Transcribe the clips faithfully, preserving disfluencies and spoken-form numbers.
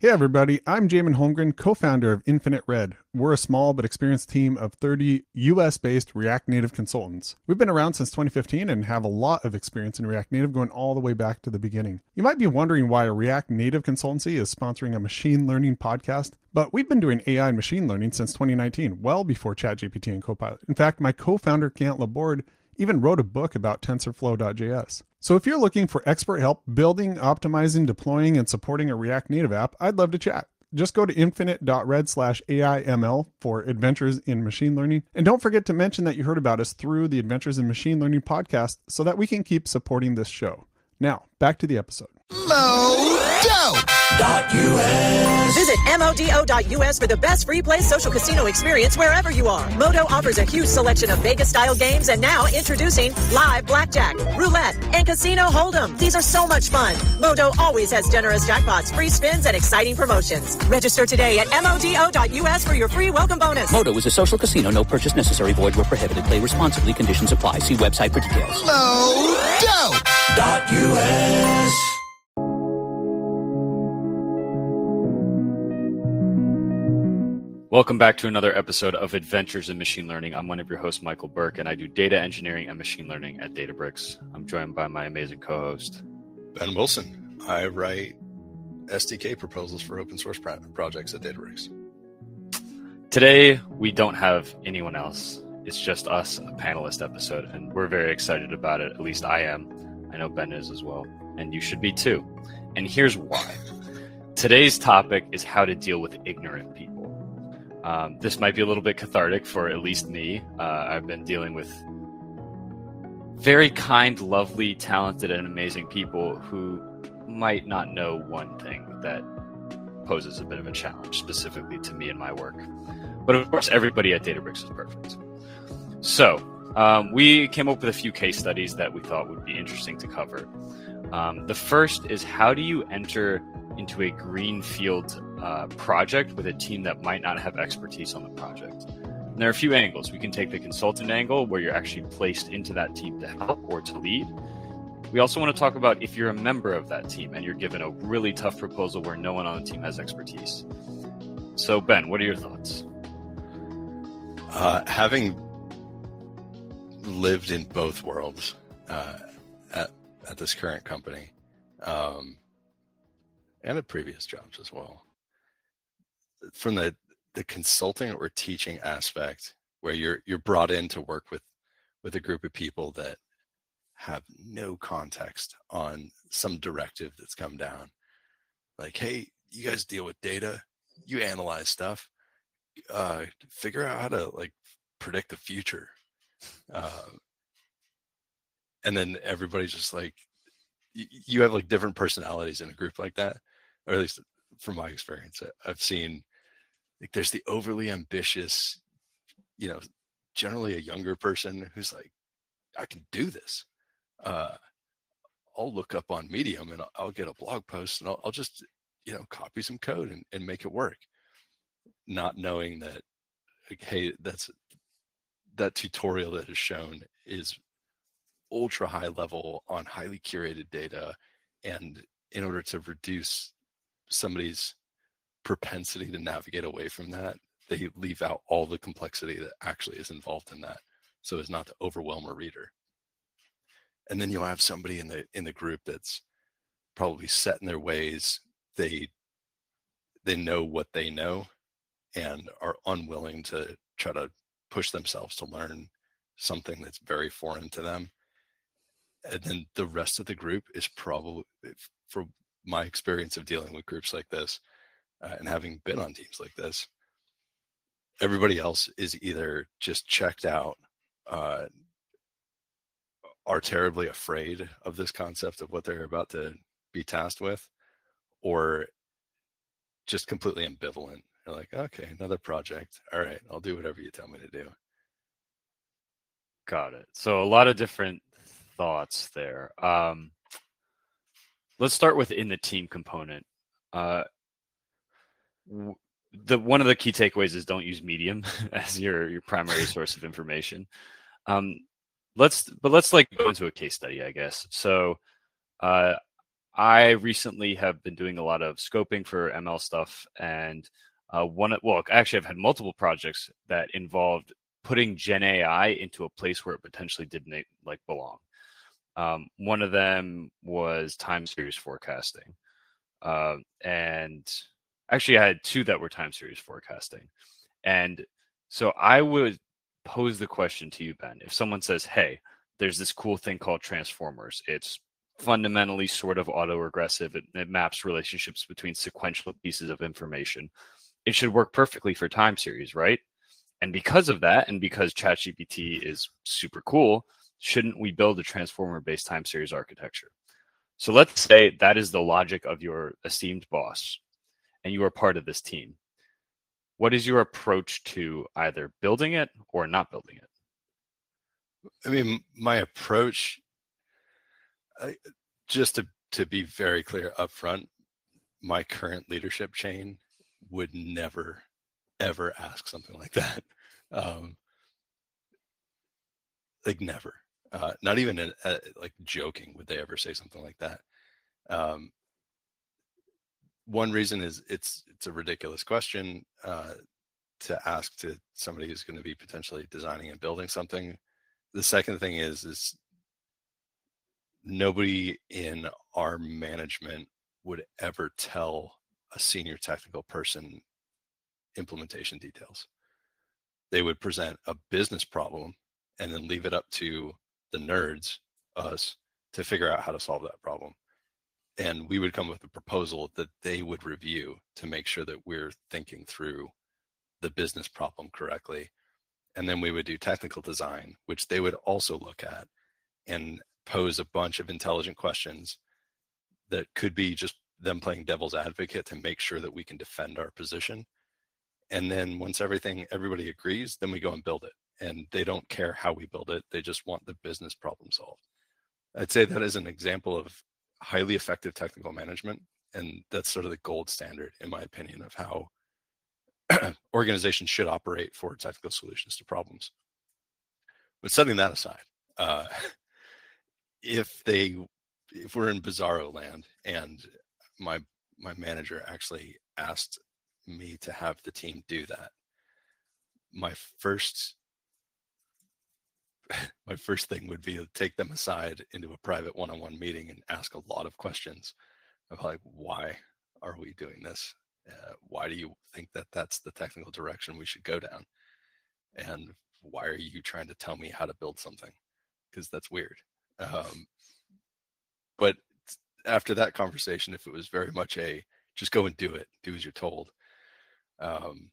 Hey everybody, I'm Jamin Holmgren, co-founder of Infinite Red. We're a small but experienced team of thirty U S-based React Native consultants. We've been around since twenty fifteen and have a lot of experience in React Native going all the way back to the beginning. You might be wondering why a React Native consultancy is sponsoring a machine learning podcast, but we've been doing A I and machine learning since twenty nineteen, well before ChatGPT and Copilot. In fact, my co-founder Kant Laborde even wrote a book about TensorFlow.js. So if you're looking for expert help building, optimizing, deploying, and supporting a React Native app, I'd love to chat. Just go to infinite.red slash AIML for Adventures in Machine Learning. And don't forget to mention that you heard about us through the Adventures in Machine Learning podcast so that we can keep supporting this show. Now, back to the episode. Modo.us. Visit modo dot U S for the best free play social casino experience wherever you are. Modo offers a huge selection of Vegas-style games, and now introducing live blackjack, roulette, and casino hold'em. These are so much fun. Modo always has generous jackpots, free spins, and exciting promotions. Register today at modo dot U S for your free welcome bonus. Modo is a social casino. No purchase necessary. Void where prohibited. Play responsibly. Conditions apply. See website for details. Modo.us. Welcome back to another episode of Adventures in Machine Learning. I'm one of your hosts, Michael Burke, and I do data engineering and machine learning at Databricks. I'm joined by my amazing co-host, Ben Wilson. I write S D K proposals for open source pro- projects at Databricks. Today, we don't have anyone else. It's just us, a panelist episode, and we're very excited about it. At least I am. I know Ben is as well, and you should be too. And here's why. Today's topic is how to deal with ignorant people. Um, this might be a little bit cathartic for at least me. Uh, I've been dealing with very kind, lovely, talented, and amazing people who might not know one thing that poses a bit of a challenge specifically to me and my work. But of course, everybody at Databricks is perfect. So um, we came up with a few case studies that we thought would be interesting to cover. Um, the first is, how do you enter into a greenfield uh, project with a team that might not have expertise on the project? And there are a few angles. We can take the consultant angle, where you're actually placed into that team to help or to lead. We also want to talk about if you're a member of that team and you're given a really tough proposal where no one on the team has expertise. So Ben, what are your thoughts? Uh, having lived in both worlds uh, at, at this current company, um, and at previous jobs as well, from the, the consulting or teaching aspect, where you're you're brought in to work with, with a group of people that have no context on some directive that's come down. Like, hey, you guys deal with data, you analyze stuff, uh, figure out how to like predict the future. Uh, and then everybody's just like, y- you have like different personalities in a group like that. Or at least from my experience, I've seen like there's the overly ambitious, you know, generally a younger person who's like, I can do this. Uh, I'll look up on Medium and I'll, I'll get a blog post and I'll, I'll just, you know, copy some code and, and make it work. Not knowing that, like, hey, that's that tutorial that is shown is ultra high level on highly curated data. And in order to reduce somebody's propensity to navigate away from that, they leave out all the complexity that actually is involved in that, so as not to overwhelm a reader. And then you'll have somebody in the in the group that's probably set in their ways. They they know what they know and are unwilling to try to push themselves to learn something that's very foreign to them. And then the rest of the group is probably, for my experience of dealing with groups like this, uh, and having been on teams like this, everybody else is either just checked out, uh, are terribly afraid of this concept of what they're about to be tasked with, or just completely ambivalent. They're like, okay, another project. All right, I'll do whatever you tell me to do. Got it. So a lot of different thoughts there. Um, let's start with in the team component. Uh, w- the one of the key takeaways is don't use Medium as your your primary source of information. Um, let's but let's like go into a case study, I guess. So uh, I recently have been doing a lot of scoping for M L stuff, and uh, one, well, actually, I've had multiple projects that involved putting Gen A I into a place where it potentially didn't like belong. Um, one of them was time series forecasting, uh, and actually, I had two that were time series forecasting, and so I would pose the question to you, Ben. If someone says, "Hey, there's this cool thing called transformers. It's fundamentally sort of autoregressive. It, it maps relationships between sequential pieces of information. It should work perfectly for time series, right? And because of that, and because ChatGPT is super cool, shouldn't we build a transformer-based time series architecture?" So let's say that is the logic of your esteemed boss, and you are part of this team. What is your approach to either building it or not building it? I mean, my approach, I, just to, to be very clear up front, my current leadership chain would never, ever ask something like that. Um, like never, uh, not even a, a, like joking would they ever say something like that. Um, one reason is it's it's a ridiculous question uh, to ask to somebody who's going to be potentially designing and building something. The second thing is is nobody in our management would ever tell a senior technical person implementation details. They would present a business problem and then leave it up to the nerds, us, to figure out how to solve that problem. And we would come with a proposal that they would review to make sure that we're thinking through the business problem correctly. And then we would do technical design, which they would also look at and pose a bunch of intelligent questions that could be just them playing devil's advocate to make sure that we can defend our position. And then once everything, everybody agrees, then we go and build it. And they don't care how we build it. They just want the business problem solved. I'd say that is an example of highly effective technical management. And that's sort of the gold standard, in my opinion, of how organizations should operate for technical solutions to problems. But setting that aside, uh, if they, if we're in bizarro land and my my manager actually asked me to have the team do that, my first my first thing would be to take them aside into a private one-on-one meeting and ask a lot of questions of like, why are we doing this? Uh, why do you think that that's the technical direction we should go down? And why are you trying to tell me how to build something? Because that's weird. Um, but after that conversation, if it was very much a just go and do it, do as you're told, um,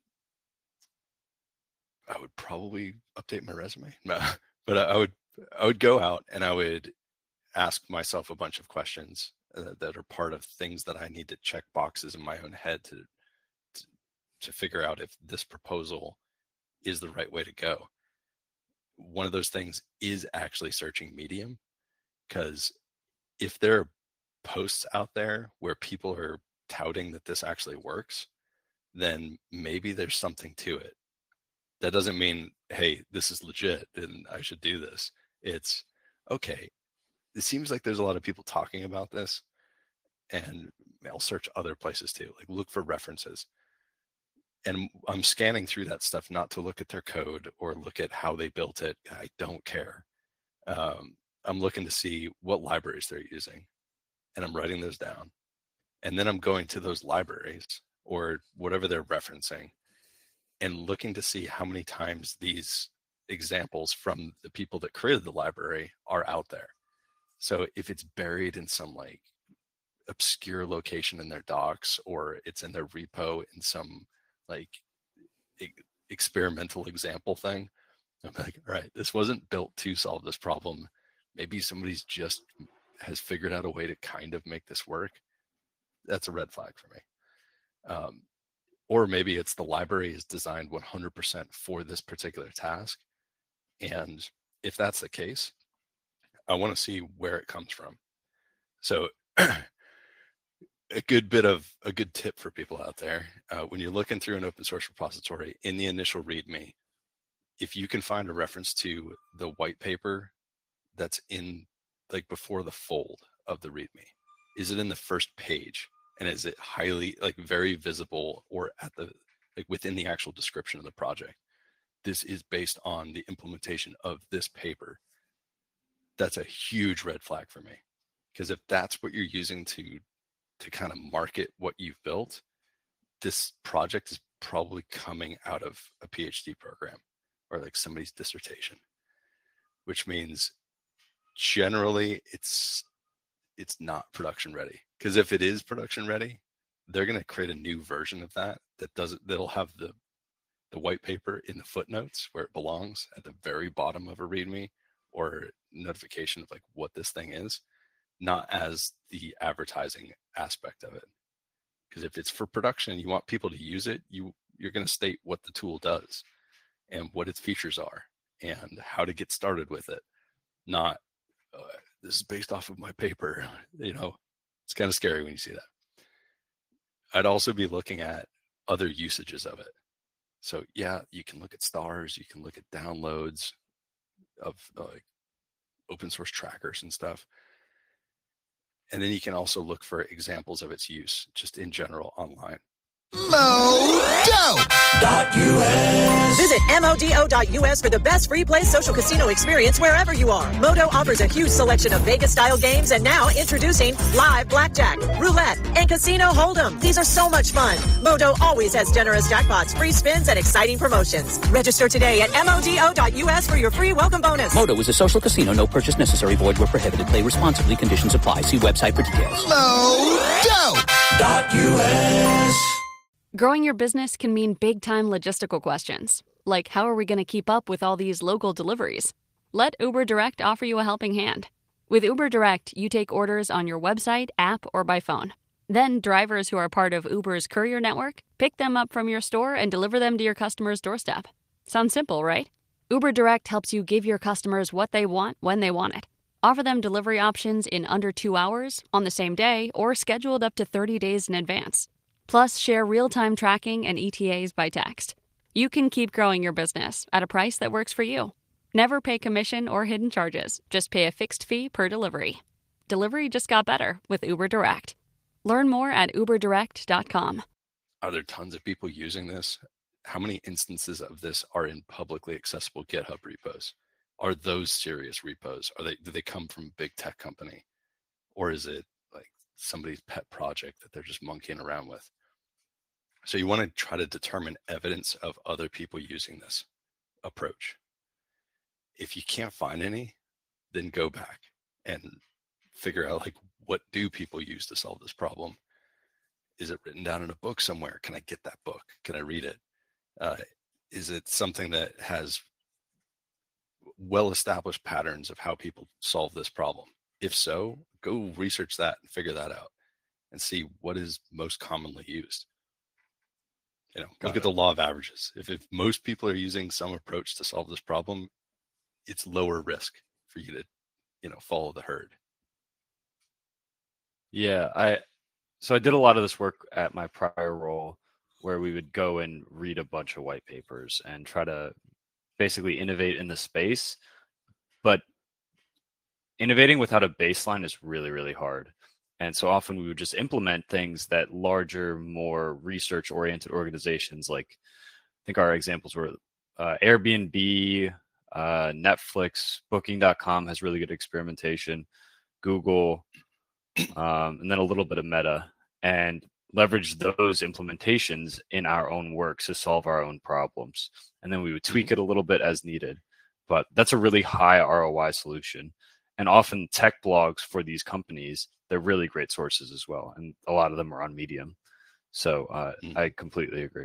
I would probably update my resume. No, but I would I would go out and I would ask myself a bunch of questions uh, that are part of things that I need to check boxes in my own head to, to to figure out if this proposal is the right way to go. One of those things is actually searching Medium, because if there are posts out there where people are touting that this actually works, then maybe there's something to it. That doesn't mean, hey, this is legit and I should do this. It's okay. It seems like there's a lot of people talking about this, and I'll search other places too, like look for references. And I'm scanning through that stuff, not to look at their code or look at how they built it. I don't care. Um, I'm looking to see what libraries they're using, and I'm writing those down. And then I'm going to those libraries or whatever they're referencing and looking to see how many times these examples from the people that created the library are out there. So if it's buried in some like obscure location in their docs, or it's in their repo in some like e- experimental example thing, I'm like, all right, this wasn't built to solve this problem. Maybe somebody's just has figured out a way to kind of make this work. That's a red flag for me. Um, or maybe it's the library is designed one hundred percent for this particular task. And if that's the case, I want to see where it comes from. So a good bit of a good tip for people out there, uh, when you're looking through an open source repository in the initial README, if you can find a reference to the white paper that's in like before the fold of the README, Is it in the first page? And is it highly, like, very visible, or at the, like, within the actual description of the project? This is based on the implementation of this paper. That's a huge red flag for me. Because if that's what you're using to, to kind of market what you've built, this project is probably coming out of a PhD program or like somebody's dissertation, which means generally it's it's not production ready. Because if it is production ready, they're going to create a new version of that that doesn't, that'll have the the white paper in the footnotes where it belongs at the very bottom of a README or notification of like what this thing is, not as the advertising aspect of it. Because if it's for production, you want people to use it, you you're going to state what the tool does and what its features are and how to get started with it. Not uh, this is based off of my paper. You know, it's kind of scary when you see that. I'd also be looking at other usages of it. So yeah, you can look at stars, you can look at downloads of uh, like open source trackers and stuff. And then you can also look for examples of its use just in general online. Modo dot U S. Visit modo dot U S for the best free play social casino experience wherever you are. Modo offers a huge selection of Vegas-style games, and now introducing live blackjack, roulette, and casino hold'em. These are so much fun. Modo always has generous jackpots, free spins, and exciting promotions. Register today at modo dot U S for your free welcome bonus. Modo is a social casino. No purchase necessary. Void where prohibited. Play responsibly. Conditions apply. See website for details. Modo dot U S. Growing your business can mean big-time logistical questions, like how are we going to keep up with all these local deliveries? Let Uber Direct offer you a helping hand. With Uber Direct, you take orders on your website, app, or by phone. Then drivers who are part of Uber's courier network pick them up from your store and deliver them to your customer's doorstep. Sounds simple, right? Uber Direct helps you give your customers what they want when they want it. Offer them delivery options in under two hours, on the same day, or scheduled up to thirty days in advance. Plus, share real-time tracking and E T As by text. You can keep growing your business at a price that works for you. Never pay commission or hidden charges. Just pay a fixed fee per delivery. Delivery just got better with Uber Direct. Learn more at uber direct dot com. Are there tons of people using this? How many instances of this are in publicly accessible GitHub repos? Are those serious repos? Are they, do they come from a big tech company? Or is it like somebody's pet project that they're just monkeying around with? So you want to try to determine evidence of other people using this approach. If you can't find any, then go back and figure out, like, what do people use to solve this problem? Is it written down in a book somewhere? Can I get that book? Can I read it? Uh, is it something that has well-established patterns of how people solve this problem? If so, go research that and figure that out and see what is most commonly used. You know, look at the law of averages. If, if most people are using some approach to solve this problem, it's lower risk for you to, you know, follow the herd. Yeah, I so I did a lot of this work at my prior role where we would go and read a bunch of white papers and try to basically innovate in the space. But innovating without a baseline is really, really hard. And so often we would just implement things that larger, more research-oriented organizations, like I think our examples were uh, Airbnb, uh, Netflix, Booking dot com has really good experimentation, Google, um, and then a little bit of Meta, and leverage those implementations in our own work to solve our own problems. And then we would tweak it a little bit as needed. But that's a really high R O I solution. And often tech blogs for these companies, they're really great sources as well. And a lot of them are on Medium. So uh, mm. I completely agree.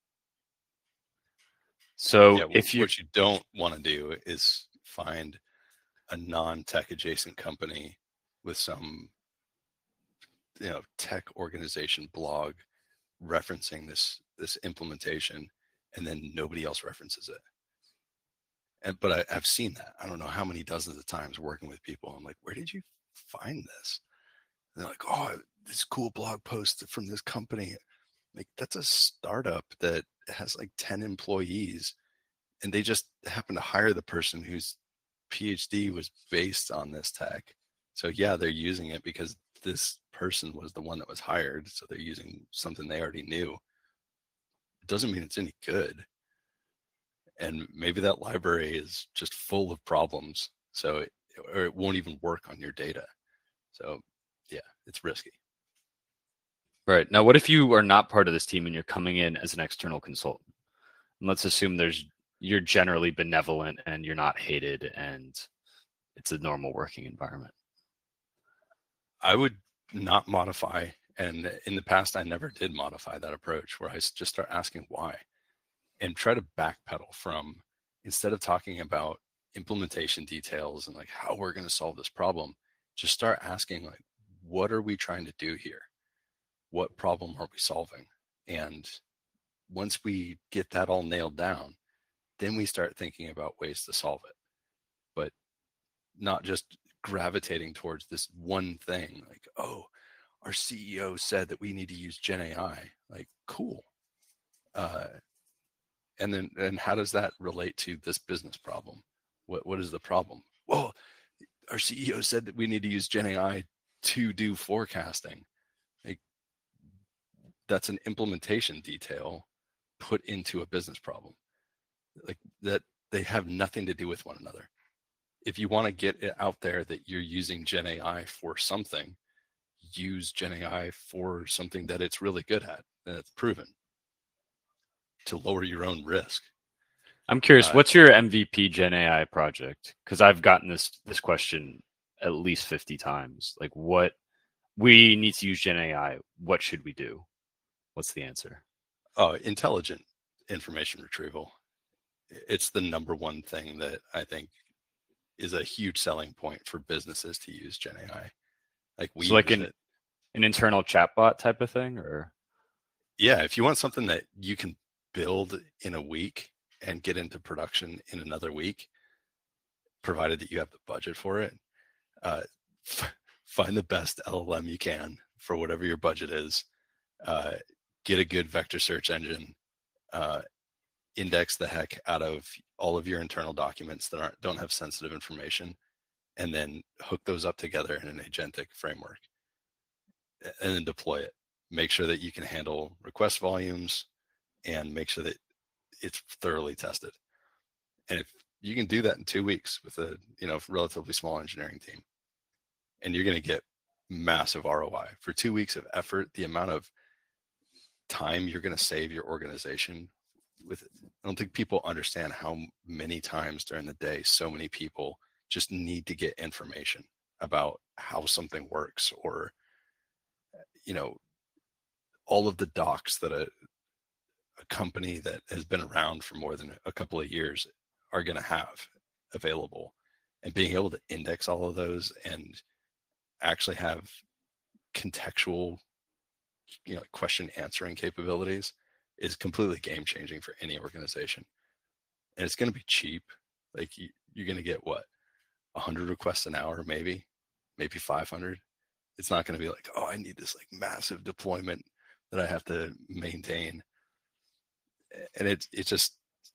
So yeah, if you what you don't want to do is find a non-tech adjacent company with some, you know, tech organization blog referencing this this implementation, and then nobody else references it. And but I, I've seen that. I don't know how many dozens of times working with people. I'm like, where did you find this? And they're like, oh, this cool blog post from this company. Like, that's a startup that has like ten employees, and they just happen to hire the person whose PhD was based on this tech. So yeah, they're using it because this person was the one that was hired, so they're using something they already knew, it doesn't mean it's any good. And maybe that library is just full of problems, so it, or it won't even work on your data. So yeah, it's risky. Right. Now, what if you are not part of this team and you're coming in as an external consultant? And let's assume there's you're generally benevolent and you're not hated and it's a normal working environment. I would not modify. And in the past, I never did modify that approach where I just start asking why and try to backpedal from, instead of talking about implementation details and like how we're going to solve this problem, just start asking like, what are we trying to do here? What problem are we solving? And once we get that all nailed down, then we start thinking about ways to solve it, but not just gravitating towards this one thing. Like, oh, our C E O said that we need to use Gen A I. Like, cool. Uh, and then, and how does that relate to this business problem? What What is the problem? Well, our C E O said that we need to use Gen A I to do forecasting. Like, that's an implementation detail put into a business problem. Like that, they have nothing to do with one another. If you want to get it out there that you're using Gen A I for something, use Gen A I for something that it's really good at and it's proven to lower your own risk. I'm curious, Uh, what's your M V P Gen A I project? Because I've gotten this this question at least fifty times. Like, what we need to use Gen A I. What should we do? What's the answer? Oh, intelligent information retrieval. It's the number one thing that I think is a huge selling point for businesses to use Gen A I. Like we So like use an, it. an internal chatbot type of thing, or Yeah, if you want something that you can build in a week and get into production in another week, provided that you have the budget for it, uh, f- find the best L L M you can for whatever your budget is. Uh, get a good vector search engine. Uh, index the heck out of all of your internal documents that aren't don't have sensitive information, and then hook those up together in an agentic framework, and then deploy it. Make sure that you can handle request volumes, and make sure that it's thoroughly tested. And if you can do that in two weeks with a you know relatively small engineering team, and you're going to get massive R O I for two weeks of effort. The amount of time you're going to save your organization with it. I don't think people understand how many times during the day so many people just need to get information about how something works, or you know all of the docs that a, a company that has been around for more than a couple of years are going to have available, and being able to index all of those and actually have contextual you know question answering capabilities is completely game changing for any organization. And it's going to be cheap. Like you, you're going to get what, one hundred requests an hour, maybe, maybe five hundred. It's not going to be like, oh, I need this like massive deployment that I have to maintain. And it it just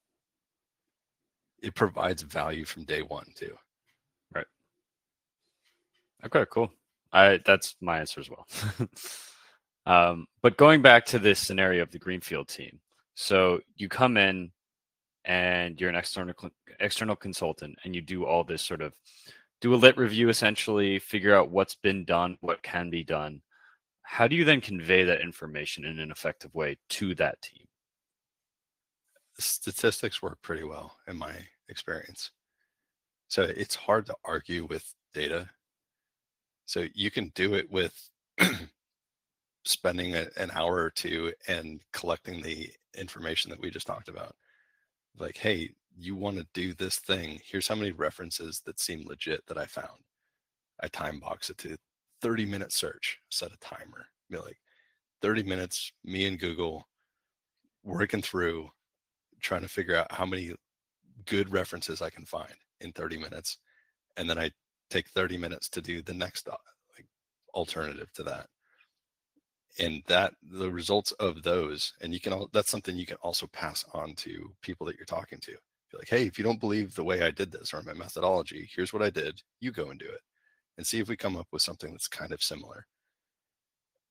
it provides value from day one too. right? Okay, cool. I that's my answer as well. Um, but going back to this scenario of the Greenfield team, so you come in and you're an external external consultant, and you do all this sort of do a lit review, essentially figure out what's been done, what can be done. How do you then convey that information in an effective way to that team? Statistics work pretty well in my experience. So it's hard to argue with data. So you can do it with spending a, an hour or two and collecting the information that we just talked about. Like, hey, you want to do this thing. Here's how many references that seem legit that I found. I time box it to thirty minute search, set a timer. Be like thirty minutes, me and Google working through, trying to figure out how many good references I can find in thirty minutes. And then I take thirty minutes to do the next like alternative to that. And that the results of those, and you can, that's something you can also pass on to people that you're talking to. Be like, hey, if you don't believe the way I did this or my methodology, here's what I did. You go and do it and see if we come up with something that's kind of similar.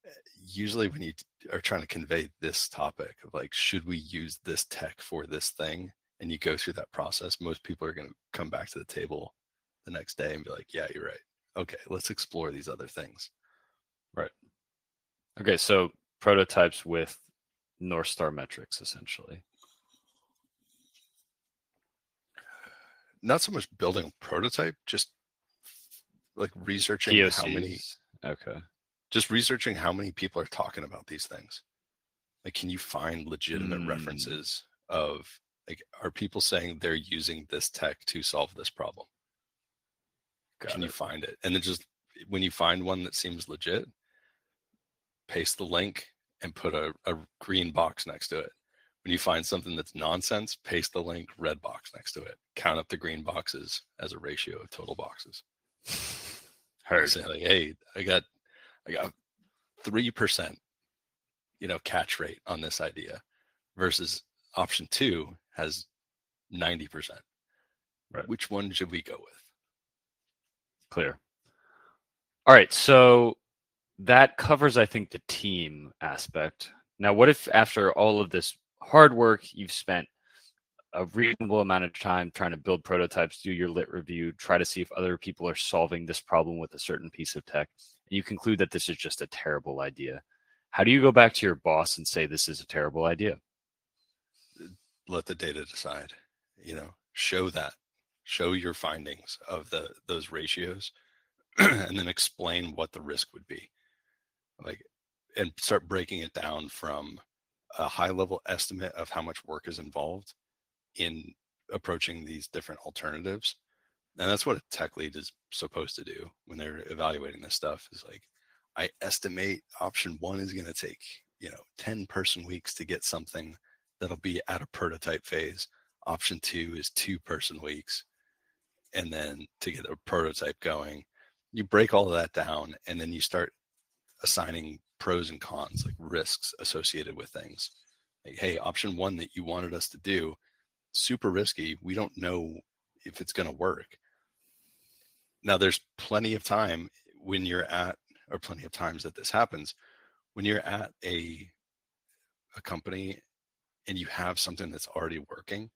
usually when you are trying to convey this topic of like, should we use this tech for this thing? And you go through that process, most people are going to come back to the table the next day and be like, yeah, you're right. Okay, let's explore these other things. Right. Okay, so prototypes with North Star metrics, essentially. Not so much building a prototype, just like researching P O Cs. how many. Okay. Just researching how many people are talking about these things. Like, can you find legitimate Mm. references of like, are people saying they're using this tech to solve this problem? Got Can it. you find it? And then just when you find one that seems legit, paste the link and put a, a green box next to it. When you find something that's nonsense, paste the link, red box next to it. Count up the green boxes as a ratio of total boxes. Heard. Say like, hey, I got I got three percent, you know, catch rate on this idea versus option two has ninety percent. Right. Which one should we go with? Clear. All right, so that covers, I think, the team aspect. Now, what if after all of this hard work, you've spent a reasonable amount of time trying to build prototypes, do your lit review, try to see if other people are solving this problem with a certain piece of tech, and you conclude that this is just a terrible idea? How do you go back to your boss and say this is a terrible idea? Let the data decide. You know, show that. Show your findings of the those ratios and then explain what the risk would be. Like, and start breaking it down from a high level estimate of how much work is involved in approaching these different alternatives. And that's what a tech lead is supposed to do when they're evaluating this stuff, is like, I estimate option one is going to take, you know, ten person weeks to get something that'll be at a prototype phase. Option two is two person weeks. And then to get a prototype going, you break all of that down, and then you start assigning pros and cons, like risks associated with things. Like, hey, option one that you wanted us to do, super risky. We don't know if it's going to work. Now, there's plenty of time when you're at, or plenty of times that this happens, when you're at a a company and you have something that's already working.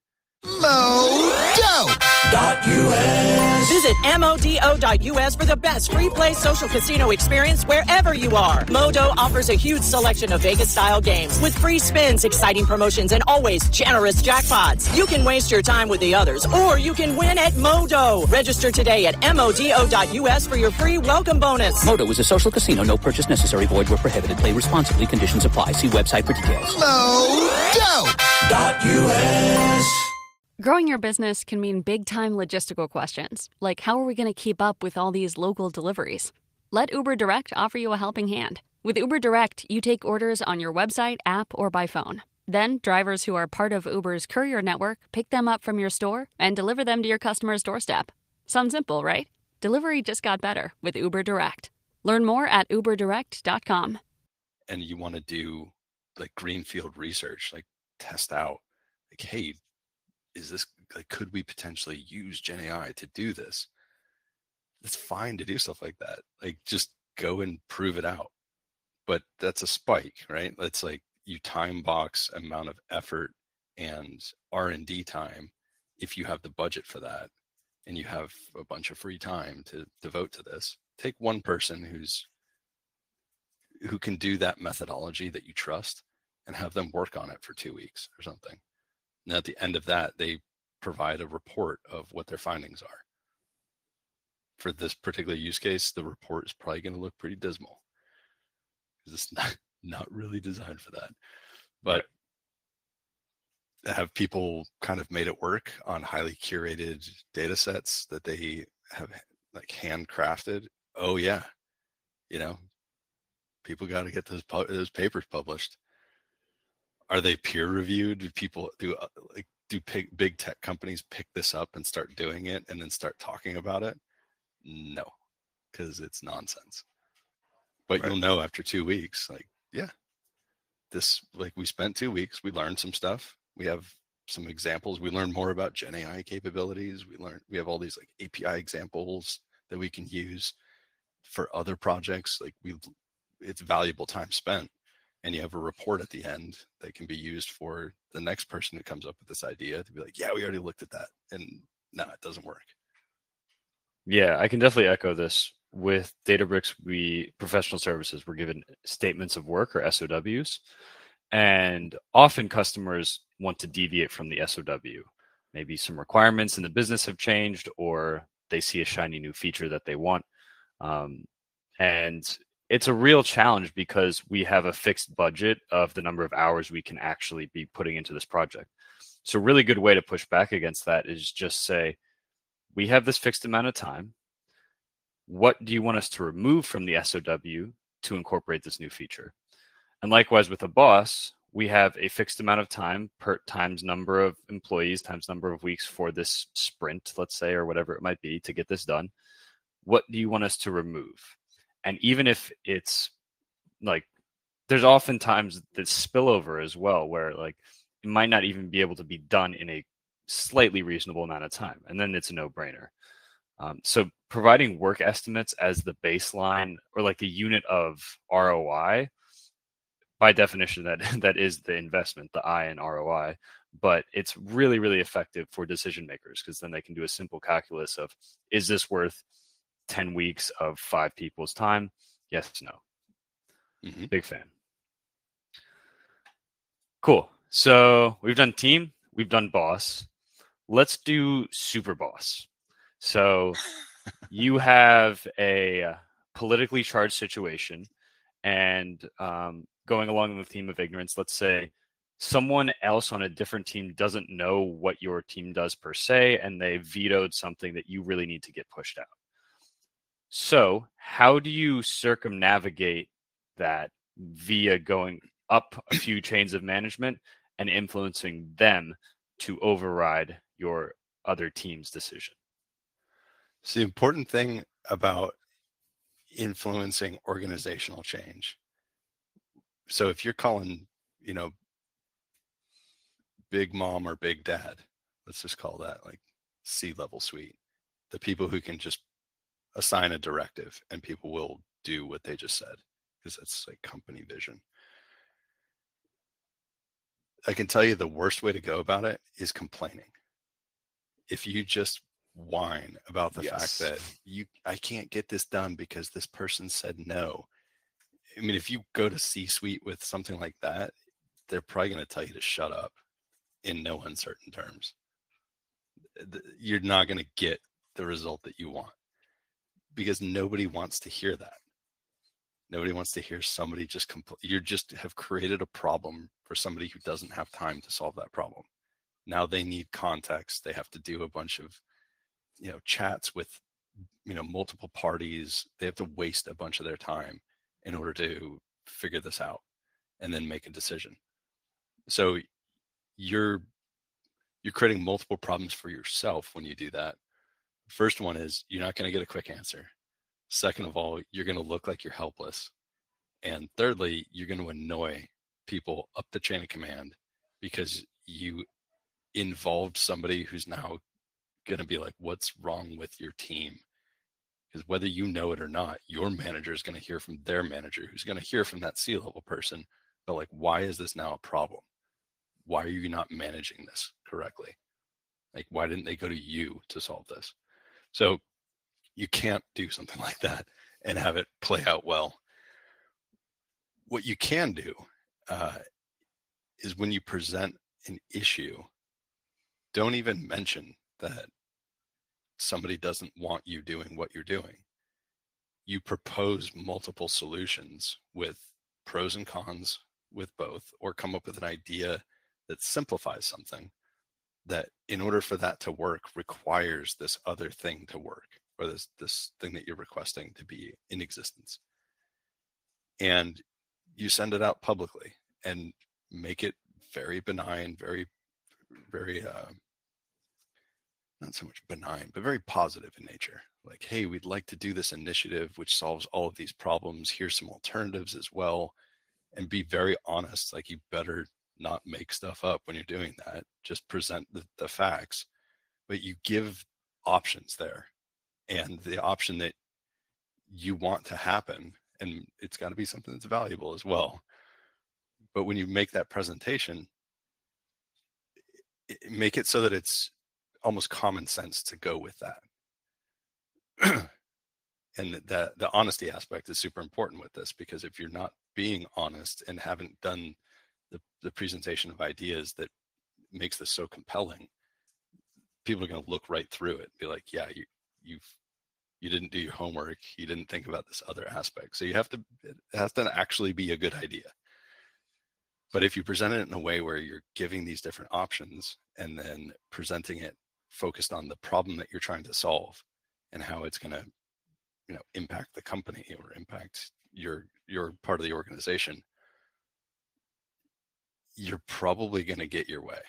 Modo dot U S. Visit modo dot U S for the best free play social casino experience wherever you are. Modo offers a huge selection of Vegas-style games with free spins, exciting promotions, and always generous jackpots. You can waste your time with the others, or you can win at Modo. Register today at modo dot U S for your free welcome bonus. Modo is a social casino. No purchase necessary. Void where prohibited. Play responsibly. Conditions apply. See website for details. Modo dot U S. Growing your business can mean big-time logistical questions, like how are we going to keep up with all these local deliveries? Let Uber Direct offer you a helping hand. With Uber Direct, you take orders on your website, app, or by phone. Then, drivers who are part of Uber's courier network pick them up from your store and deliver them to your customer's doorstep. Sounds simple, right? Delivery just got better with Uber Direct. Learn more at uber direct dot com. And you want to do like greenfield research, like test out, like, hey, is this, like, could we potentially use Gen A I to do this? It's fine to do stuff like that. Like, just go and prove it out. But that's a spike, right? That's like, you time box amount of effort and R and D time if you have the budget for that and you have a bunch of free time to devote to this. Take one person who's who can do that methodology that you trust and have them work on it for two weeks or something. And at the end of that, they provide a report of what their findings are. For this particular use case, the report is probably going to look pretty dismal because it's not, not really designed for that. But have people kind of made it work on highly curated data sets that they have like handcrafted? Oh yeah. You know, people got to get those, those papers published. Are they peer reviewed? Do people do uh, like do big, big tech companies pick this up and start doing it and then start talking about it? No, because it's nonsense. But right. You'll know after two weeks, like, yeah, this, like, we spent two weeks, we learned some stuff. We have some examples. We learned more about Gen A I capabilities. We learned, we have all these like A P I examples that we can use for other projects. Like, we it's valuable time spent, and you have a report at the end that can be used for the next person who comes up with this idea to be like, yeah, we already looked at that, and no, it doesn't work. Yeah, I can definitely echo this. With Databricks, we professional services were given statements of work, or S O Ws, and often customers want to deviate from the S O W. Maybe some requirements in the business have changed, or they see a shiny new feature that they want. Um, and it's a real challenge because we have a fixed budget of the number of hours we can actually be putting into this project. So a really good way to push back against that is just say, we have this fixed amount of time. What do you want us to remove from the S O W to incorporate this new feature? And likewise with a boss, we have a fixed amount of time per times number of employees times number of weeks for this sprint, let's say, or whatever it might be to get this done. What do you want us to remove? And even if it's like, there's oftentimes this spillover as well, where like it might not even be able to be done in a slightly reasonable amount of time. And then it's a no-brainer. Um, so providing work estimates as the baseline, or like the unit of R O I, by definition, that that is the investment, the I in R O I, but it's really, really effective for decision makers, because then they can do a simple calculus of, is this worth ten weeks of five people's time? Yes, no. Mm-hmm. Big fan. Cool. So we've done team, we've done boss. Let's do super boss. So you have a politically charged situation, and um, going along the theme of ignorance, let's say someone else on a different team doesn't know what your team does per se, and they vetoed something that you really need to get pushed out. So how do you circumnavigate that via going up a few chains of management and influencing them to override your other team's decision? So the important thing about influencing organizational change. So if you're calling, you know, big mom or big dad, let's just call that like C-level suite, the people who can just assign a directive and people will do what they just said, because that's like company vision. I can tell you the worst way to go about it is complaining. If you just whine about the yes. fact that you, I can't get this done because this person said no. I mean, if you go to C-suite with something like that, they're probably going to tell you to shut up in no uncertain terms. You're not going to get the result that you want, because nobody wants to hear that. Nobody wants to hear somebody just compl- you just have created a problem for somebody who doesn't have time to solve that problem. Now they need context. They have to do a bunch of, you know, chats with, you know, multiple parties. They have to waste a bunch of their time in order to figure this out and then make a decision. So you're you're creating multiple problems for yourself when you do that. First one is you're not going to get a quick answer. Second of all, you're going to look like you're helpless. And thirdly, you're going to annoy people up the chain of command because you involved somebody who's now going to be like, what's wrong with your team? Because whether you know it or not, your manager is going to hear from their manager, who's going to hear from that C-level person. But like, why is this now a problem? Why are you not managing this correctly? Like, why didn't they go to you to solve this? So you can't do something like that and have it play out well. What you can do uh, is when you present an issue, don't even mention that somebody doesn't want you doing what you're doing. You propose multiple solutions with pros and cons with both, or come up with an idea that simplifies something that, in order for that to work, requires this other thing to work, or this this thing that you're requesting to be in existence. And you send it out publicly and make it very benign, very, very, uh, not so much benign, but very positive in nature. Like, hey, we'd like to do this initiative which solves all of these problems. Here's some alternatives as well. And be very honest. Like, you better not make stuff up when you're doing that. Just present the, the facts, but you give options there. And the option that you want to happen and it's got to be something that's valuable as well. But when you make that presentation, it, make it so that it's almost common sense to go with that. And that the honesty aspect is super important with this, because if you're not being honest and haven't done the, the presentation of ideas that makes this so compelling, people are going to look right through it and be like, yeah, you you've you didn't do your homework, you didn't think about this other aspect. So you have to, it has to actually be a good idea. But if you present it in a way where you're giving these different options and then presenting it focused on the problem that you're trying to solve and how it's going to, you know, impact the company or impact your your part of the organization, you're probably going to get your way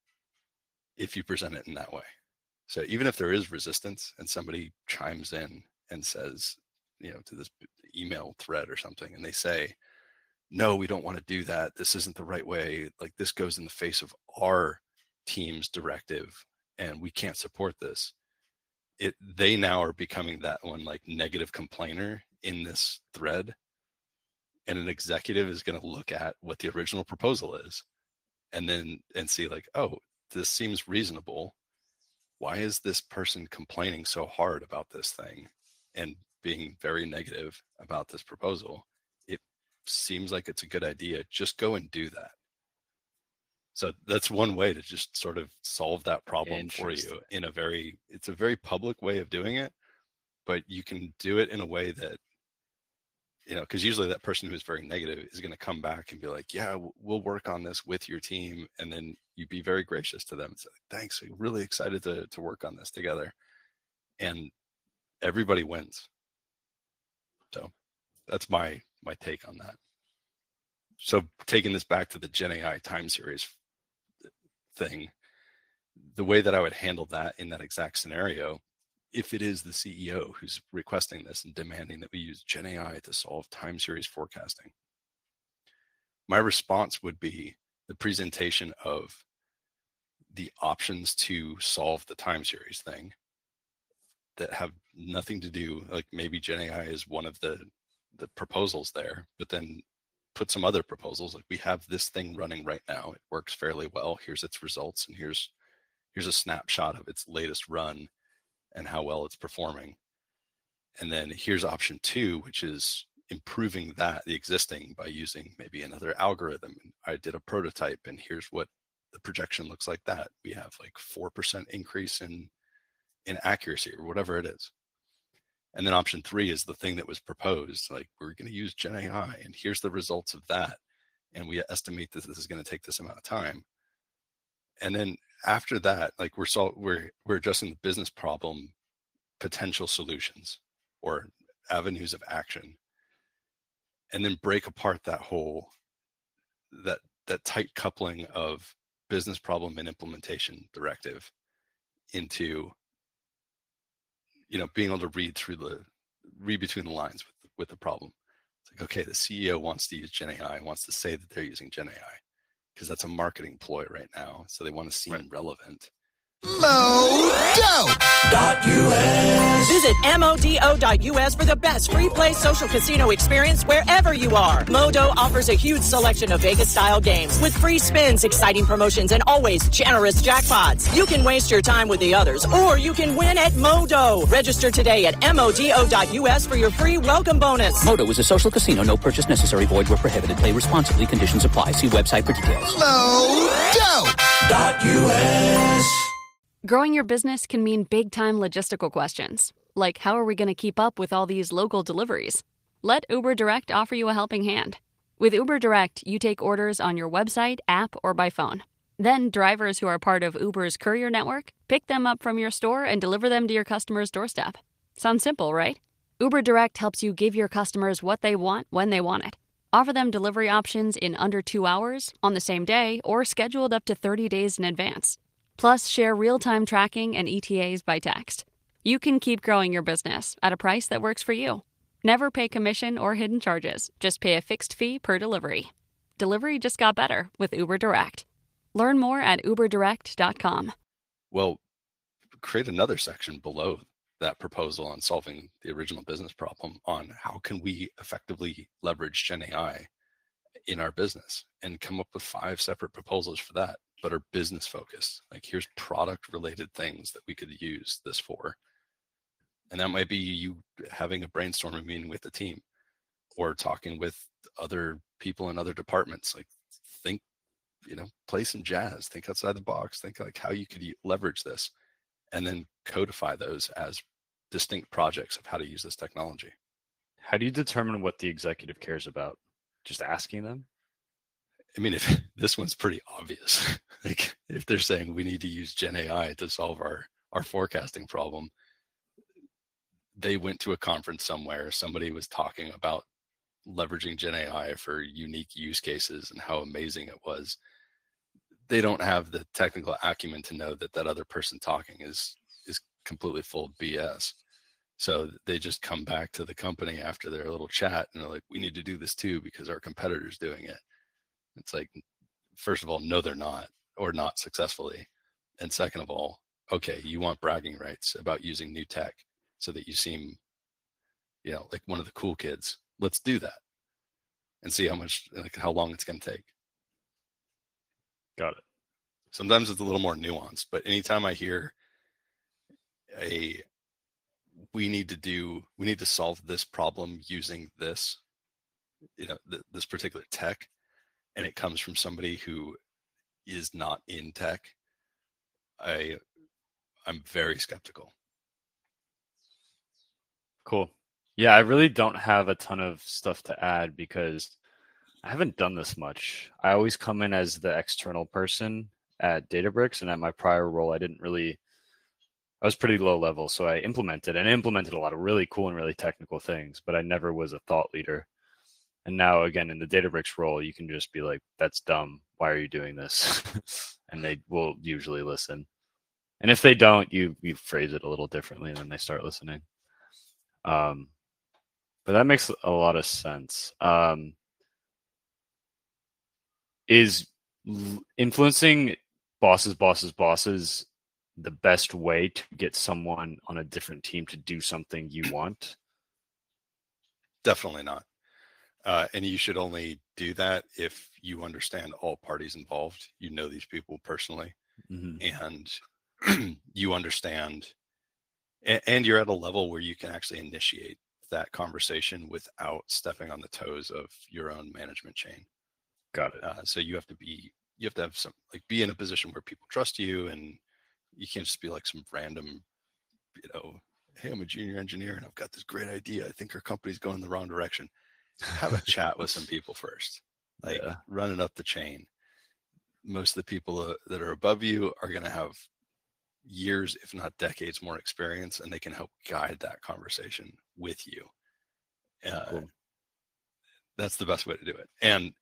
if you present it in that way. So even if there is resistance and somebody chimes in and says, you know, to this email thread or something, and they say, no, we don't want to do that, this isn't the right way, like this goes in the face of our team's directive and we can't support this, it they now are becoming that one like negative complainer in this thread. And an executive is going to look at what the original proposal is and then and see like, oh, this seems reasonable. Why is this person complaining so hard about this thing and being very negative about this proposal? It seems like it's a good idea. Just go and do that. So that's one way to just sort of solve that problem for you in a very, it's a very public way of doing it, but you can do it in a way that, you know, because usually that person who's very negative is going to come back and be like, yeah, we'll work on this with your team. And then you be very gracious to them and say, thanks, we're really excited to, to work on this together. And everybody wins. So that's my, my take on that. So taking this back to the Gen A I time series thing, the way that I would handle that in that exact scenario, if it is the C E O who's requesting this and demanding that we use Gen A I to solve time series forecasting, my response would be the presentation of the options to solve the time series thing that have nothing to do, like maybe Gen A I is one of the, the proposals there, but then put some other proposals, like we have this thing running right now, it works fairly well, here's its results, and here's here's a snapshot of its latest run and how well it's performing. And then here's option two, which is improving that, the existing, by using maybe another algorithm. I did a prototype and here's what the projection looks like that. We have like four percent increase in, in accuracy or whatever it is. And then option three is the thing that was proposed. Like we're going to use Gen A I and here's the results of that. And we estimate that this is going to take this amount of time. And then after that, like we're sol- we're we're addressing the business problem, potential solutions or avenues of action, and then break apart that whole that that tight coupling of business problem and implementation directive into, you know, being able to read through the read between the lines with with the problem. It's like, okay, the C E O wants to use Gen A I, wants to say that they're using Gen A I. Because that's a marketing ploy right now. So they want to seem right. relevant. Modo dot U S. Visit M O D O dot U S for the best free play social casino experience wherever you are. Modo offers a huge selection of Vegas-style games with free spins, exciting promotions, and always generous jackpots. You can waste your time with the others, or you can win at Modo. Register today at M O D O dot U S for your free welcome bonus. Modo is a social casino. No purchase necessary. Void where prohibited. Play responsibly. Conditions apply. See website for details. Modo dot U S. Growing your business can mean big-time logistical questions, like how are we going to keep up with all these local deliveries? Let Uber Direct offer you a helping hand. With Uber Direct, you take orders on your website, app, or by phone. Then drivers who are part of Uber's courier network pick them up from your store and deliver them to your customer's doorstep. Sounds simple, right? Uber Direct helps you give your customers what they want when they want it. Offer them delivery options in under two hours, on the same day, or scheduled up to thirty days in advance. Plus, share real-time tracking and E T As by text. You can keep growing your business at a price that works for you. Never pay commission or hidden charges. Just pay a fixed fee per delivery. Delivery just got better with Uber Direct. Learn more at uber direct dot com. Well, create another section below that proposal on solving the original business problem on how can we effectively leverage Gen A I in our business, and come up with five separate proposals for that, but are business focused. Like, here's product related things that we could use this for. And that might be you having a brainstorming meeting with the team, or talking with other people in other departments. Like, think, you know, play some jazz, think outside the box, think like how you could leverage this, and then codify those as distinct projects of how to use this technology. How do you determine what the executive cares about? Just asking them? I mean, if this one's pretty obvious, like if they're saying we need to use Gen A I to solve our, our forecasting problem, they went to a conference somewhere, somebody was talking about leveraging Gen A I for unique use cases and how amazing it was. They don't have the technical acumen to know that that other person talking is is completely full of B S. So they just come back to the company after their little chat and they're like, we need to do this too because our competitor's doing it. It's like, first of all, no, they're not, or not successfully. And second of all, okay, you want bragging rights about using new tech so that you seem, you know, like one of the cool kids. Let's do that and see how much, like how long it's going to take. Got it. Sometimes it's a little more nuanced, but anytime I hear a, we need to do, we need to solve this problem using this, you know, th- this particular tech, and it comes from somebody who is not in tech, I, I'm very skeptical. Cool. Yeah, I really don't have a ton of stuff to add because I haven't done this much. I always come in as the external person at Databricks, and at my prior role, I didn't really, I was pretty low level. So I implemented and implemented a lot of really cool and really technical things, but I never was a thought leader. And now again, in the Databricks role, you can just be like, that's dumb. Why are you doing this? And they will usually listen. And if they don't, you you phrase it a little differently and then they start listening. Um, but that makes a lot of sense. Um, is influencing bosses, bosses, bosses the best way to get someone on a different team to do something you want? Definitely not. Uh, and you should only do that if you understand all parties involved. You know these people personally, mm-hmm. and you understand, and, and you're at a level where you can actually initiate that conversation without stepping on the toes of your own management chain. Got it. Uh, so you have to be, you have to have some, like, be in a position where people trust you, and you can't just be like some random, you know, hey, I'm a junior engineer and I've got this great idea. I think our company's going in the wrong direction. Have a chat with some people first, like yeah. run it up the chain. Most of the people uh, that are above you are going to have years, if not decades, more experience, and they can help guide that conversation with you. Uh, cool. That's the best way to do it. And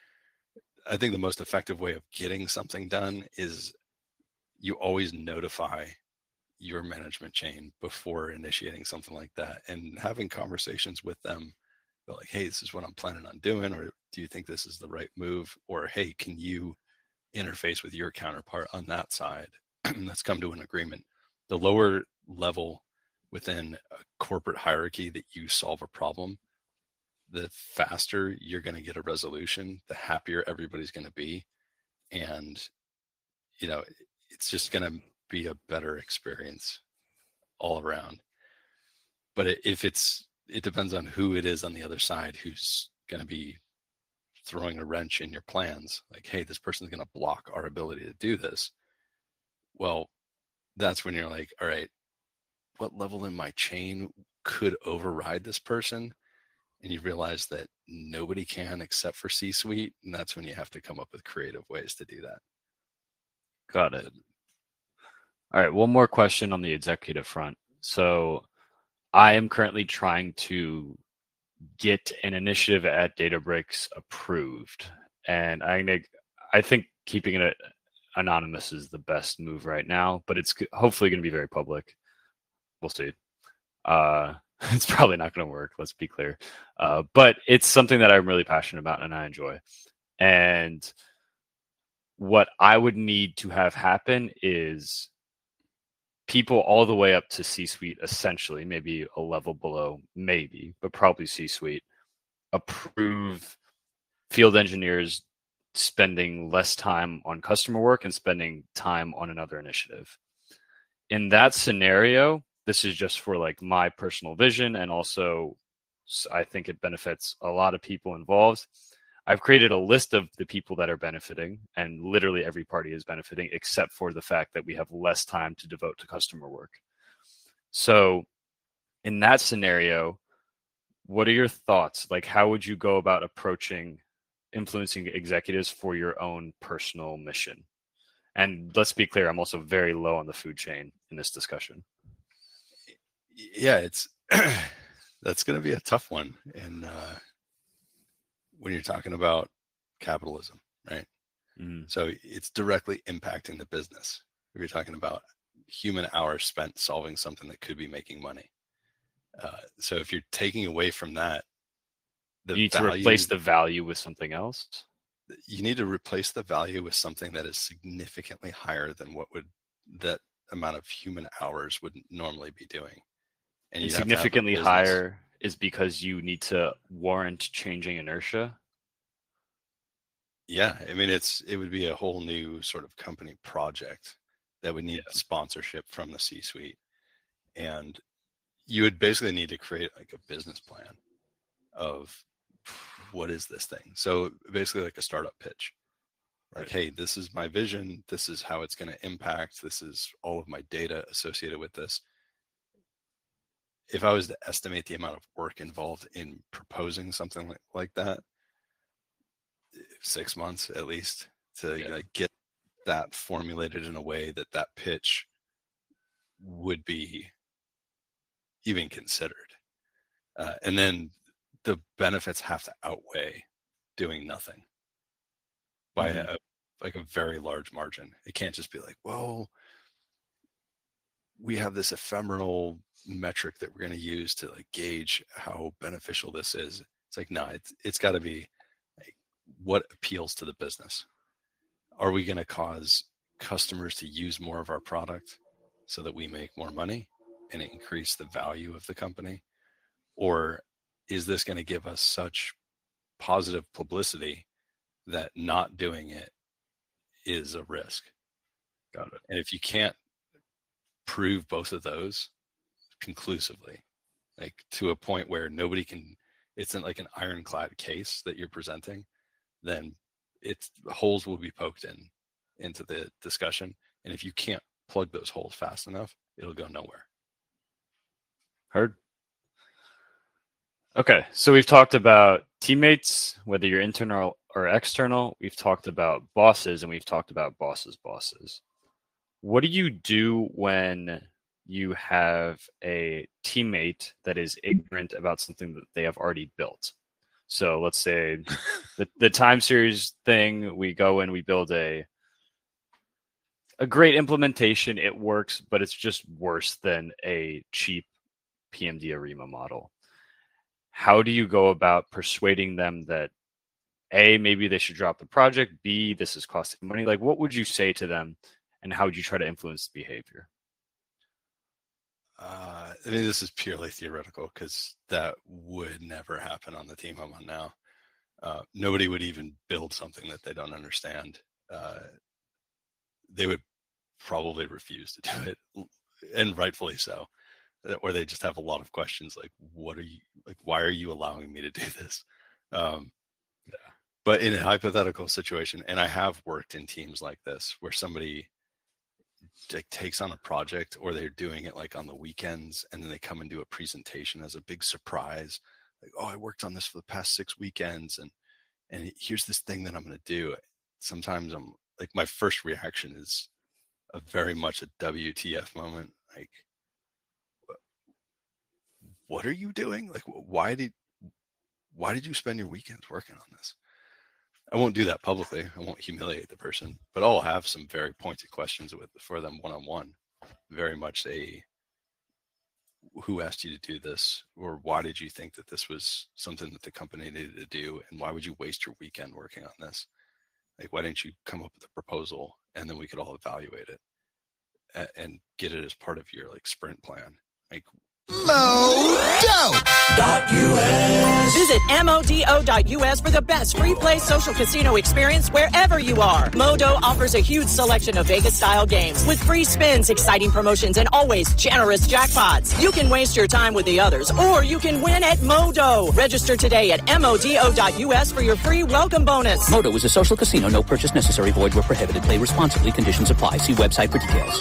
I think the most effective way of getting something done is you always notify your management chain before initiating something like that, and having conversations with them. Like, hey, this is what I'm planning on doing, or do you think this is the right move? Or, hey, can you interface with your counterpart on that side? Let's come to an agreement. The lower level within a corporate hierarchy that you solve a problem, the faster you're going to get a resolution, the happier everybody's going to be. And, you know, it's just going to be a better experience all around. But if it's, it depends on who it is on the other side who's going to be throwing a wrench in your plans. Like, hey, this person's going to block our ability to do this. Well, that's when you're like, all right, what level in my chain could override this person? And you realize that nobody can except for C-suite. And that's when you have to come up with creative ways to do that. Got it. All right. One more question on the executive front. So I am currently trying to get an initiative at Databricks approved. And I, I think keeping it anonymous is the best move right now, but it's hopefully going to be very public. We'll see. Uh, it's probably not going to work. Let's be clear. Uh, but it's something that I'm really passionate about and I enjoy. And what I would need to have happen is people all the way up to C-suite, essentially, maybe a level below, maybe, but probably C-suite, approve field engineers spending less time on customer work and spending time on another initiative. In that scenario, this is just for like my personal vision, and also I think it benefits a lot of people involved. I've created a list of the people that are benefiting, and literally every party is benefiting except for the fact that we have less time to devote to customer work. So in that scenario, what are your thoughts? Like, how would you go about approaching influencing executives for your own personal mission? And let's be clear, I'm also very low on the food chain in this discussion. Yeah, it's that's going to be a tough one. And uh, when you're talking about capitalism, right? Mm. So it's directly impacting the business. If you're talking about human hours spent solving something that could be making money. Uh, so if you're taking away from that, the you need value, to replace the value with something else. You need to replace the value with something that is significantly higher than what would that amount of human hours would normally be doing. And, and significantly higher is because you need to warrant changing inertia. Yeah, I mean, it's it would be a whole new sort of company project that would need yeah. sponsorship from the C-suite, and you would basically need to create like a business plan of what is this thing. So basically like a startup pitch, like, right. Hey, this is my vision. This is how it's going to impact. This is all of my data associated with this. If I was to estimate the amount of work involved in proposing something like, like that, six months at least to yeah. like, get that formulated in a way that that pitch would be even considered. Uh, and then the benefits have to outweigh doing nothing by mm-hmm. a, like a very large margin. It can't just be like, well, we have this ephemeral metric that we're going to use to like gauge how beneficial this is. It's like, no, it's, it's got to be like, what appeals to the business? Are we going to cause customers to use more of our product so that we make more money and increase the value of the company? Or is this going to give us such positive publicity that not doing it is a risk? Got it. And if you can't prove both of those conclusively, like to a point where nobody can, it's like an ironclad case that you're presenting, then it's holes will be poked in into the discussion. And if you can't plug those holes fast enough, it'll go nowhere. Heard. Okay, so we've talked about teammates, whether you're internal or external. We've talked about bosses, and we've talked about bosses' bosses. What do you do when you have a teammate that is ignorant about something that they have already built? So let's say the, the time series thing, we go and we build a a great implementation. It works, but it's just worse than a cheap P M D Arima model. How do you go about persuading them that A, maybe they should drop the project, B, this is costing money? Like, what would you say to them, and how would you try to influence the behavior? Uh, I mean, this is purely theoretical because that would never happen on the team I'm on now. Uh, nobody would even build something that they don't understand. Uh, they would probably refuse to do it, and rightfully so. Or they just have a lot of questions like, what are you, like, why are you allowing me to do this? Um, yeah. But in a hypothetical situation, and I have worked in teams like this where somebody like takes on a project, or they're doing it like on the weekends, and then they come and do a presentation as a big surprise. Like, oh, I worked on this for the past six weekends, and and here's this thing that I'm going to do. Sometimes I'm like, my first reaction is a very much a W T F moment. Like, what are you doing? Like, why did why did you spend your weekends working on this? I won't do that publicly. I won't humiliate the person, but I'll have some very pointed questions with for them one-on-one. Very much a, who asked you to do this? Or why did you think that this was something that the company needed to do? And why would you waste your weekend working on this? Like, why didn't you come up with a proposal and then we could all evaluate it? a- and get it as part of your like sprint plan. Like Modo.us. Visit modo dot U S for the best free play social casino experience wherever you are. Modo offers a huge selection of Vegas-style games with free spins, exciting promotions, and always generous jackpots. You can waste your time with the others, or you can win at Modo. Register today at modo dot U S for your free welcome bonus. Modo is a social casino. No purchase necessary. Void where prohibited. Play responsibly. Conditions apply. See website for details.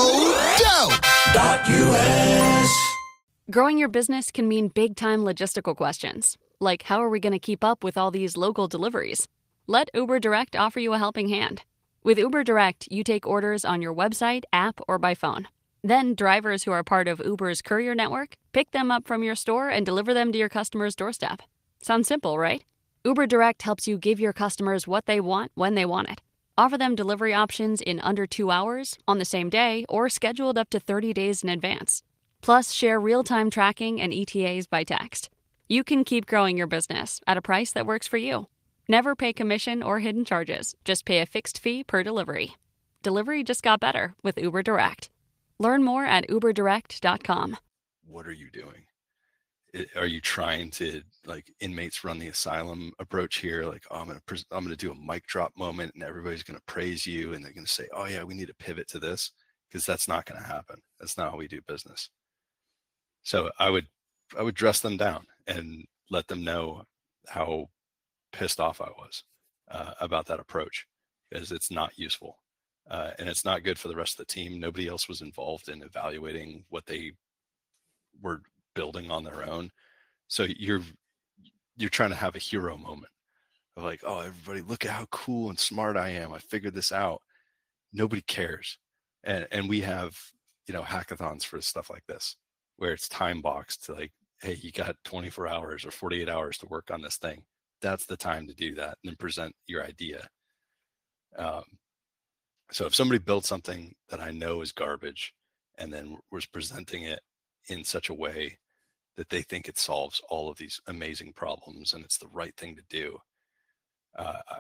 Modo.us. Growing your business can mean big-time logistical questions, like how are we going to keep up with all these local deliveries? Let Uber Direct offer you a helping hand. With Uber Direct, you take orders on your website, app, or by phone. Then drivers who are part of Uber's courier network pick them up from your store and deliver them to your customer's doorstep. Sounds simple, right? Uber Direct helps you give your customers what they want when they want it. Offer them delivery options in under two hours, on the same day, or scheduled up to thirty days in advance. Plus, share real-time tracking and E T As by text. You can keep growing your business at a price that works for you. Never pay commission or hidden charges. Just pay a fixed fee per delivery. Delivery just got better with Uber Direct. Learn more at uber direct dot com. what are you doing? It, are you trying to, like, inmates run the asylum approach here? Like, oh, I'm gonna pres- I'm gonna do a mic drop moment and everybody's gonna praise you and they're gonna say, oh yeah, we need to pivot to this, because that's not gonna happen. That's not how we do business. So I would I would dress them down and let them know how pissed off I was uh, about that approach, because it's not useful uh, and it's not good for the rest of the team. Nobody else was involved in evaluating what they were building on their own. So you're you're trying to have a hero moment of like, oh, everybody, look at how cool and smart I am. I figured this out. Nobody cares. And and we have, you know, hackathons for stuff like this, where it's time boxed to like, hey, you got twenty-four hours or forty-eight hours to work on this thing. That's the time to do that and then present your idea. Um, so if somebody built something that I know is garbage and then was presenting it in such a way that they think it solves all of these amazing problems and it's the right thing to do, uh, I,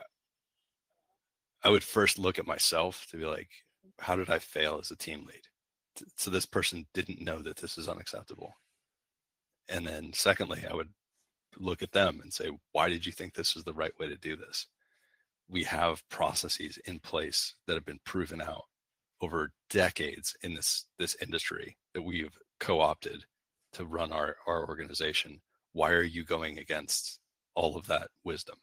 I would first look at myself to be like, how did I fail as a team lead? So this person didn't know that this is unacceptable. And then secondly, I would look at them and say, why did you think this is the right way to do this? We have processes in place that have been proven out over decades in this this industry that we've co-opted to run our, our organization. Why are you going against all of that wisdom?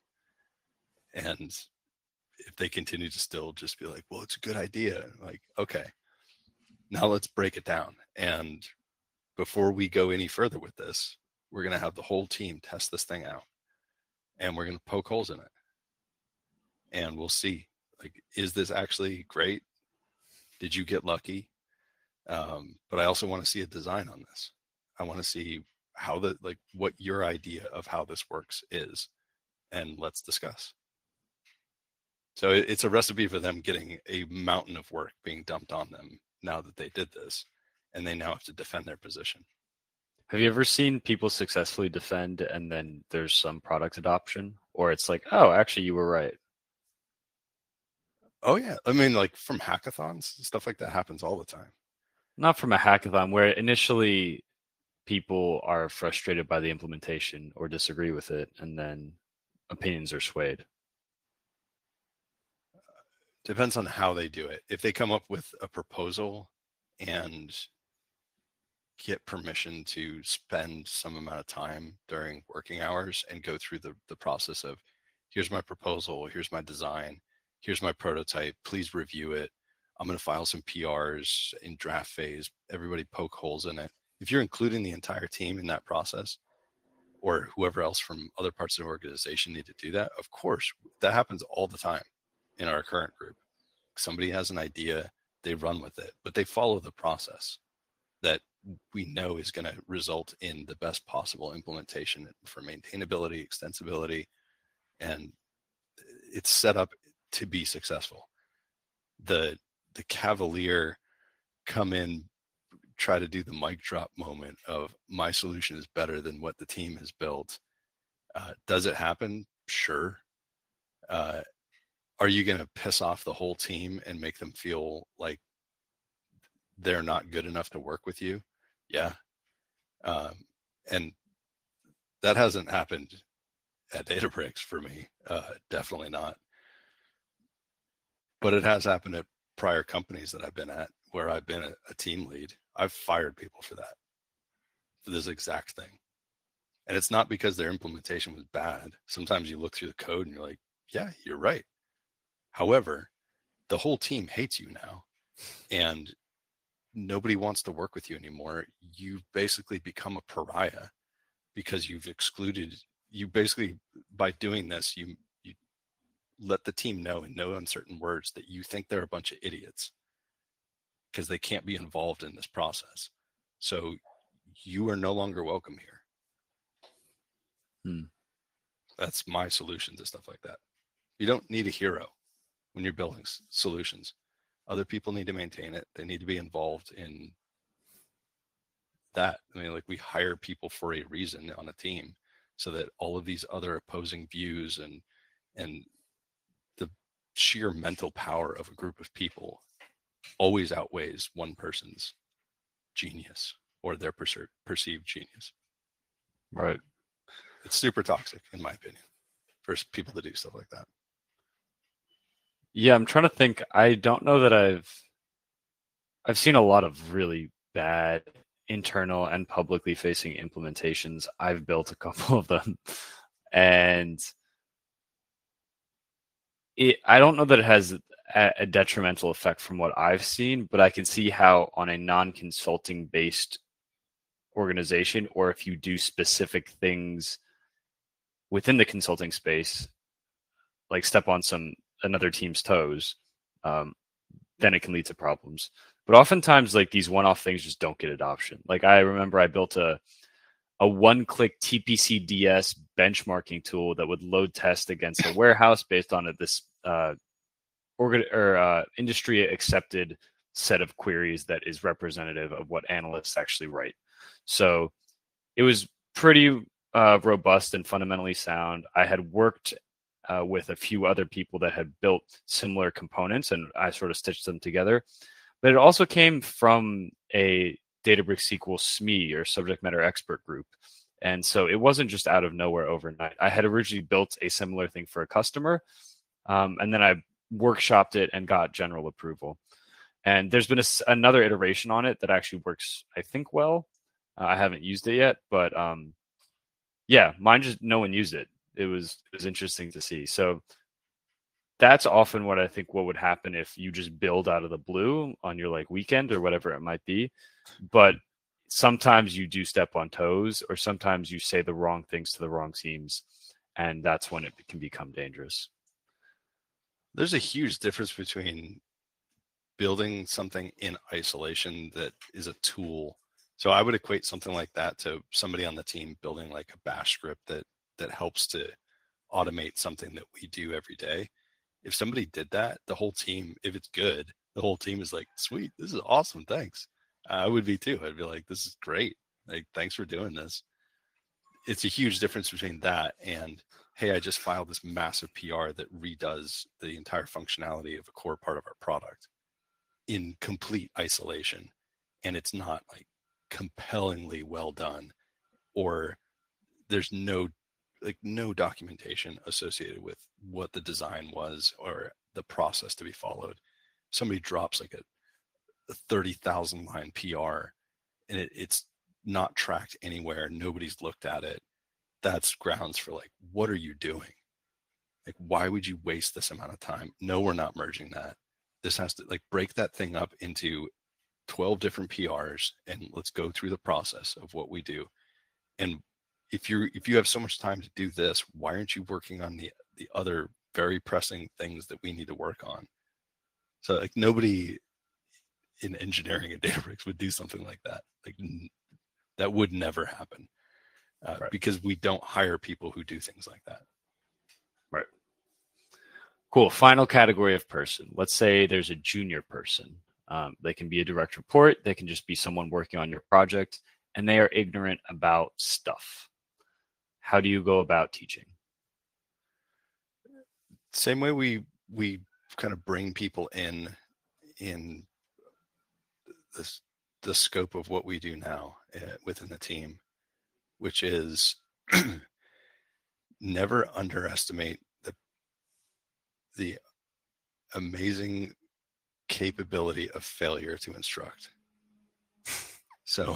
And if they continue to still just be like, well, it's a good idea. Like, okay, now let's break it down. And before we go any further with this, we're going to have the whole team test this thing out and we're going to poke holes in it. And we'll see, like, is this actually great? Did you get lucky? Um, but I also want to see a design on this. I want to see how the, like, what your idea of how this works is, and let's discuss. So it, it's a recipe for them getting a mountain of work being dumped on them now that they did this, and they now have to defend their position. Have you ever seen people successfully defend and then there's some product adoption, or it's like, oh, actually you were right? Oh yeah. I mean, like from hackathons, stuff like that happens all the time. Not from a hackathon where initially people are frustrated by the implementation or disagree with it, and then opinions are swayed. Depends on how they do it. If they come up with a proposal and get permission to spend some amount of time during working hours and go through the, the process of, here's my proposal, here's my design, here's my prototype, please review it. I'm going to file some P Rs in draft phase. Everybody poke holes in it. If you're including the entire team in that process, or whoever else from other parts of the organization need to do that, of course, that happens all the time in our current group. Somebody has an idea, they run with it, but they follow the process that we know is going to result in the best possible implementation for maintainability, extensibility, and it's set up to be successful. The the cavalier come in, try to do the mic drop moment of my solution is better than what the team has built. Uh, does it happen? Sure. Uh, are you going to piss off the whole team and make them feel like they're not good enough to work with you. Yeah. Um, and that hasn't happened at Databricks for me. Uh, definitely not. But it has happened at prior companies that I've been at where I've been a, a team lead. I've fired people for that, for this exact thing. And it's not because their implementation was bad. Sometimes you look through the code and you're like, yeah, you're right. However, the whole team hates you now and nobody wants to work with you anymore. You've basically become a pariah because you've excluded, you basically, by doing this, you, you let the team know in no uncertain words that you think they're a bunch of idiots because they can't be involved in this process. So you are no longer welcome here. Hmm. That's my solution to stuff like that. You don't need a hero when you're building s- solutions. Other people need to maintain it. They need to be involved in that. I mean, like we hire people for a reason on a team so that all of these other opposing views and and the sheer mental power of a group of people always outweighs one person's genius or their perce- perceived genius. Right. It's super toxic, in my opinion, for s- people to do stuff like that. Yeah, I'm trying to think. I don't know that I've I've seen a lot of really bad internal and publicly facing implementations. I've built a couple of them, and it, I don't know that it has a, a detrimental effect from what I've seen, but I can see how on a non-consulting based organization, or if you do specific things within the consulting space, like step on some another team's toes, um, then it can lead to problems. But oftentimes, like these one-off things just don't get adoption. Like I remember I built a a one-click T P C D S benchmarking tool that would load test against a warehouse based on a, this uh, organ or uh, industry accepted set of queries that is representative of what analysts actually write. So it was pretty uh, robust and fundamentally sound. I had worked uh, with a few other people that had built similar components, and I sort of stitched them together. But it also came from a Databricks S Q L S M E, or subject matter expert group. And so it wasn't just out of nowhere overnight. I had originally built a similar thing for a customer, um, and then I workshopped it and got general approval. And there's been a, another iteration on it that actually works, I think, well. Uh, I haven't used it yet, but um, yeah, mine just no one used it. It was it was interesting to see. So that's often what I think what would happen if you just build out of the blue on your like weekend or whatever it might be. But sometimes you do step on toes, or sometimes you say the wrong things to the wrong teams, and that's when it can become dangerous. There's a huge difference between building something in isolation that is a tool. So I would equate something like that to somebody on the team building like a bash script that that helps to automate something that we do every day. If somebody did that, the whole team, if it's good, the whole team is like, sweet, this is awesome, thanks. I would be too. I'd be like, this is great. Like, thanks for doing this. It's a huge difference between that and, hey, I just filed this massive P R that redoes the entire functionality of a core part of our product in complete isolation. And it's not like compellingly well done, or there's no like no documentation associated with what the design was or the process to be followed. Somebody drops like a, a thirty thousand line P R and it, it's not tracked anywhere. Nobody's looked at it. That's grounds for like, what are you doing? Like, why would you waste this amount of time? No, we're not merging that. This has to like break that thing up into twelve different P Rs and let's go through the process of what we do. And if you're if you have so much time to do this, why aren't you working on the the other very pressing things that we need to work on? So like nobody in engineering at Databricks would do something like that. Like n- that would never happen uh, Right. because we don't hire people who do things like that. Right. Cool. Final category of person. Let's say there's a junior person. Um, they can be a direct report. They can just be someone working on your project, and they are ignorant about stuff. How do you go about teaching? Same way we we kind of bring people in in this the scope of what we do now uh, within the team, which is never underestimate the the amazing capability of failure to instruct. So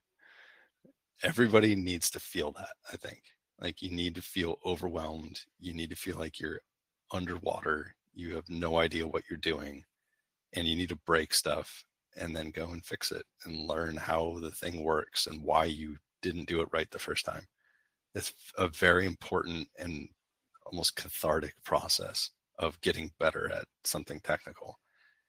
everybody needs to feel that, I think. Like, you need to feel overwhelmed. You need to feel like you're underwater. You have no idea what you're doing, and you need to break stuff and then go and fix it and learn how the thing works and why you didn't do it right the first time. It's a very important and almost cathartic process of getting better at something technical.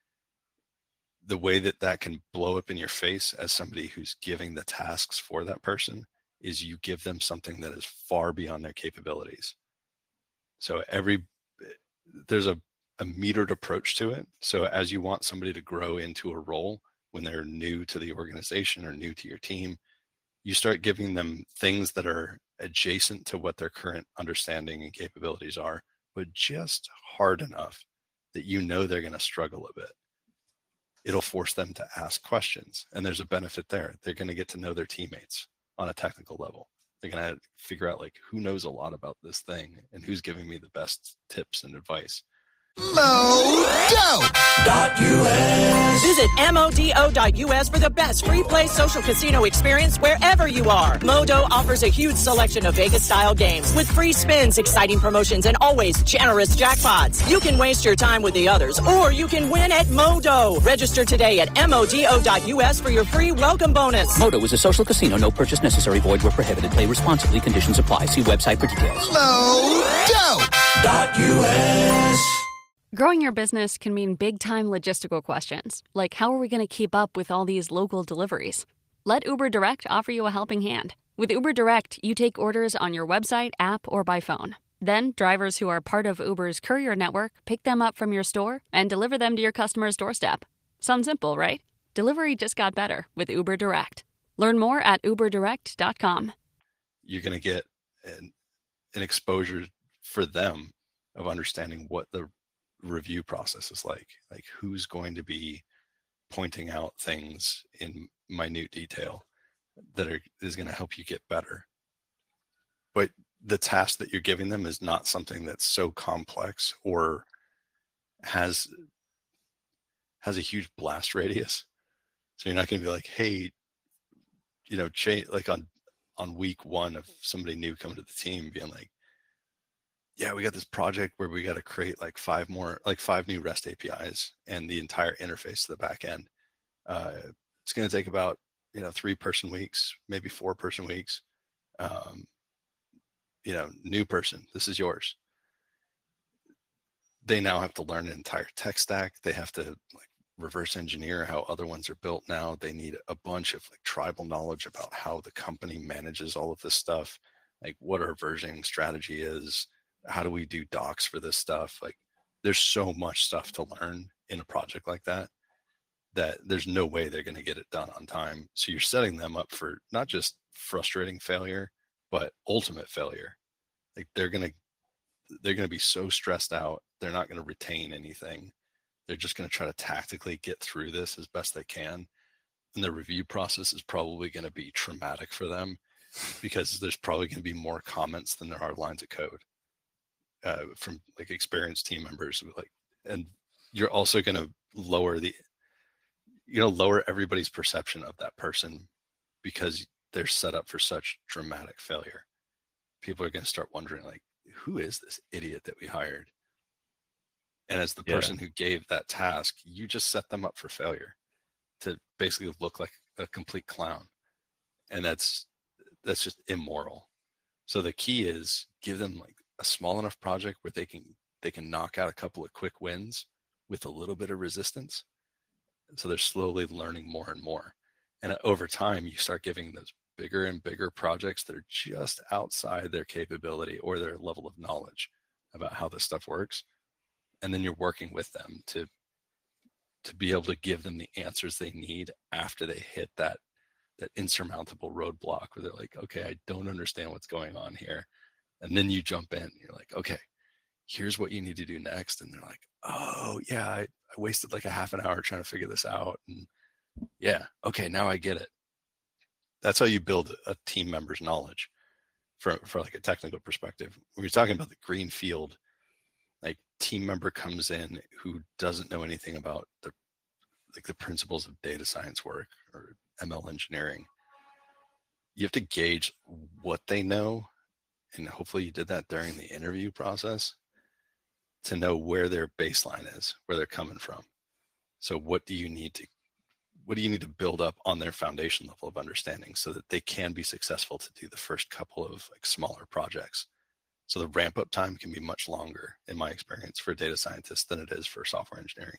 The way that that can blow up in your face as somebody who's giving the tasks for that person is you give them something that is far beyond their capabilities. So every, there's a, a metered approach to it. So as you want somebody to grow into a role when they're new to the organization or new to your team, you start giving them things that are adjacent to what their current understanding and capabilities are, but just hard enough that you know they're going to struggle a bit. It'll force them to ask questions, and there's a benefit there. They're going to get to know their teammates on a technical level. They're going to figure out, like, who knows a lot about this thing and who's giving me the best tips and advice. Modo dot U S. Visit modo dot U S for the best free play social casino experience wherever you are. Modo offers a huge selection of Vegas-style games with free spins, exciting promotions, and always generous jackpots. You can waste your time with the others, or you can win at Modo. Register today at modo dot U S for your free welcome bonus. Modo is a social casino. No purchase necessary. Void where prohibited. Play responsibly. Conditions apply. See website for details. Modo dot U S. Growing your business can mean big-time logistical questions, like how are we going to keep up with all these local deliveries? Let Uber Direct offer you a helping hand. With Uber Direct, you take orders on your website, app, or by phone. Then, drivers who are part of Uber's courier network pick them up from your store and deliver them to your customer's doorstep. Sounds simple, right? Delivery just got better with Uber Direct. Learn more at uber direct dot com. You're going to get an, an exposure for them of understanding what the review process is like, like who's going to be pointing out things in minute detail that are is going to help you get better. But the task that you're giving them is not something that's so complex or has has a huge blast radius. So you're not going to be like, hey, you know, change, like on on week one of somebody new coming to the team being like, yeah, we got this project where we got to create like five more, like five new REST A P Is and the entire interface to the back end. Uh, it's going to take about, you know, three person weeks, maybe four person weeks. Um, you know, new person, this is yours. They now have to learn an entire tech stack. They have to like reverse engineer how other ones are built now. They need a bunch of like tribal knowledge about how the company manages all of this stuff, like what our versioning strategy is. How do we do docs for this stuff? Like, there's so much stuff to learn in a project like that, that there's no way they're going to get it done on time. So you're setting them up for not just frustrating failure, but ultimate failure. Like, they're going to, they're going to be so stressed out. They're not going to retain anything. They're just going to try to tactically get through this as best they can. And the review process is probably going to be traumatic for them because there's probably going to be more comments than there are lines of code. Uh, from like experienced team members, like, and you're also going to lower the, you know, lower everybody's perception of that person because they're set up for such dramatic failure. People are going to start wondering, like, who is this idiot that we hired? And as the Yeah. person who gave that task, you just set them up for failure to basically look like a complete clown. And that's, that's just immoral. So the key is give them like a small enough project where they can they can knock out a couple of quick wins with a little bit of resistance. So they're slowly learning more and more. And over time, you start giving those bigger and bigger projects that are just outside their capability or their level of knowledge about how this stuff works. And then you're working with them to to be able to give them the answers they need after they hit that that insurmountable roadblock where they're like, okay, I don't understand what's going on here. And then you jump in, you're like, okay, here's what you need to do next. And they're like, oh yeah, I, I wasted like a half an hour trying to figure this out. And Yeah. Okay. Now I get it. That's how you build a team member's knowledge for, for like a technical perspective. When you're talking about the green field, like team member comes in who doesn't know anything about the like the principles of data science work or M L engineering. You have to gauge what they know, and hopefully you did that during the interview process to know where their baseline is, where they're coming from. So what do you need to what do you need to build up on their foundation level of understanding so that they can be successful to do the first couple of like smaller projects? So the ramp up time can be much longer, in my experience, for data scientists than it is for software engineering.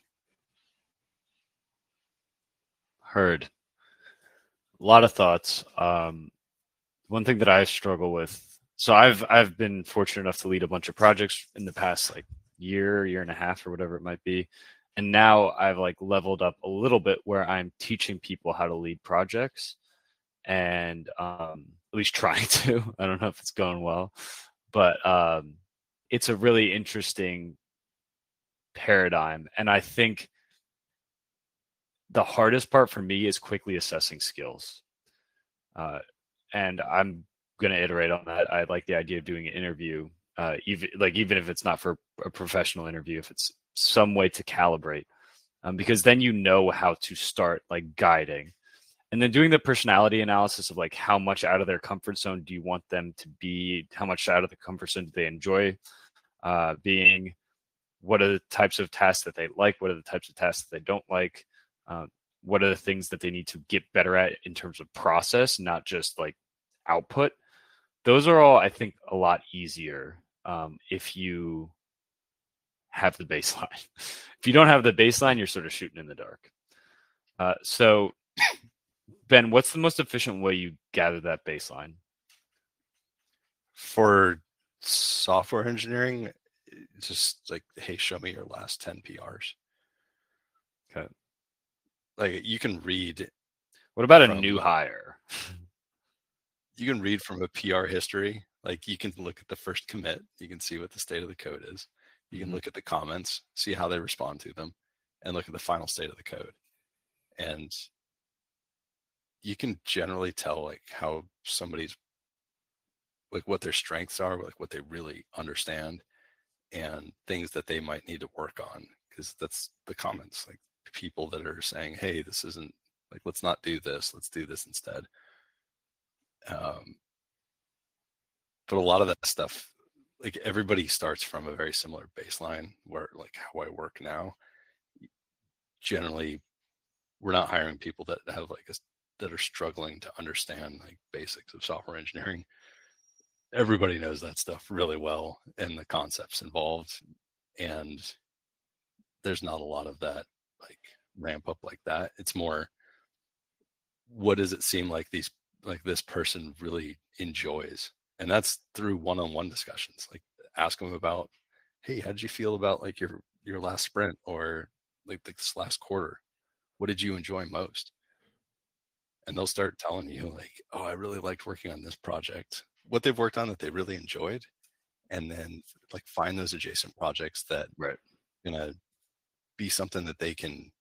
Heard. A lot of thoughts. Um, one thing that I struggle with. So I've I've been fortunate enough to lead a bunch of projects in the past like year, year and a half, or whatever it might be. And now I've like leveled up a little bit where I'm teaching people how to lead projects, and um, at least trying to. I don't know if it's going well, but um, it's a really interesting paradigm. And I think the hardest part for me is quickly assessing skills. Uh, and I'm going to iterate on that. I like the idea of doing an interview, uh, even like even if it's not for a professional interview, if it's some way to calibrate, um, because then you know how to start like guiding, and then doing the personality analysis of like how much out of their comfort zone do you want them to be, how much out of the comfort zone do they enjoy uh, being, what are the types of tasks that they like, what are the types of tasks that they don't like, uh, what are the things that they need to get better at in terms of process, not just like output. Those are all, I think, a lot easier um, if you have the baseline. If you don't have the baseline, you're sort of shooting in the dark. Uh, so, Ben, what's the most efficient way you gather that baseline? For software engineering, it's just like, hey, show me your last ten P Rs. Okay. Like you can read. What about a from, new hire? You can read from a P R history. Like you can look at the first commit. You can see what the state of the code is. You can mm-hmm. look at the comments, see how they respond to them, and look at the final state of the code. And you can generally tell like how somebody's, like what their strengths are, like what they really understand, and things that they might need to work on. Because that's the comments, like people that are saying, hey, this isn't like, let's not do this. Let's do this instead. Um, but a lot of that stuff, like everybody starts from a very similar baseline where like how I work now, generally we're not hiring people that have like a, that are struggling to understand like basics of software engineering. Everybody knows that stuff really well and the concepts involved. And there's not a lot of that like ramp up like that. It's more, what does it seem like these, like this person really enjoys? And that's through one-on-one discussions. Like ask them about, hey, how did you feel about like your, your last sprint or like this last quarter? What did you enjoy most? And they'll start telling you like, oh, I really liked working on this project, what they've worked on that they really enjoyed. And then like find those adjacent projects that right gonna be something that they can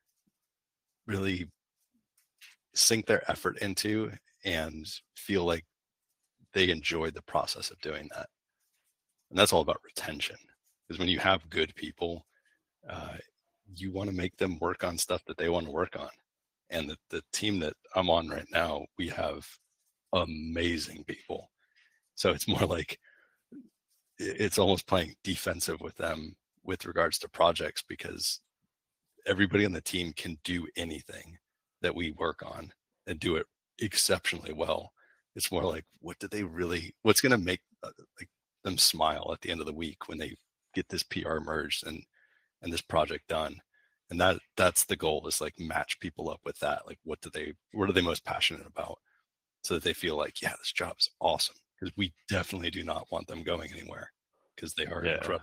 really sink their effort into and feel like they enjoyed the process of doing that. And that's all about retention, because when you have good people, uh, you want to make them work on stuff that they want to work on. And the, the team that I'm on right now, we have amazing people. So it's more like it's almost playing defensive with them with regards to projects, because everybody on the team can do anything that we work on and do it exceptionally well. It's more like, what do they really, what's going to make uh, like them smile at the end of the week when they get this P R merged and, and this project done. And that that's the goal, is like match people up with that. Like, what do they, what are they most passionate about, so that they feel like, yeah, this job is awesome. Because we definitely do not want them going anywhere, because they are yeah. incredible.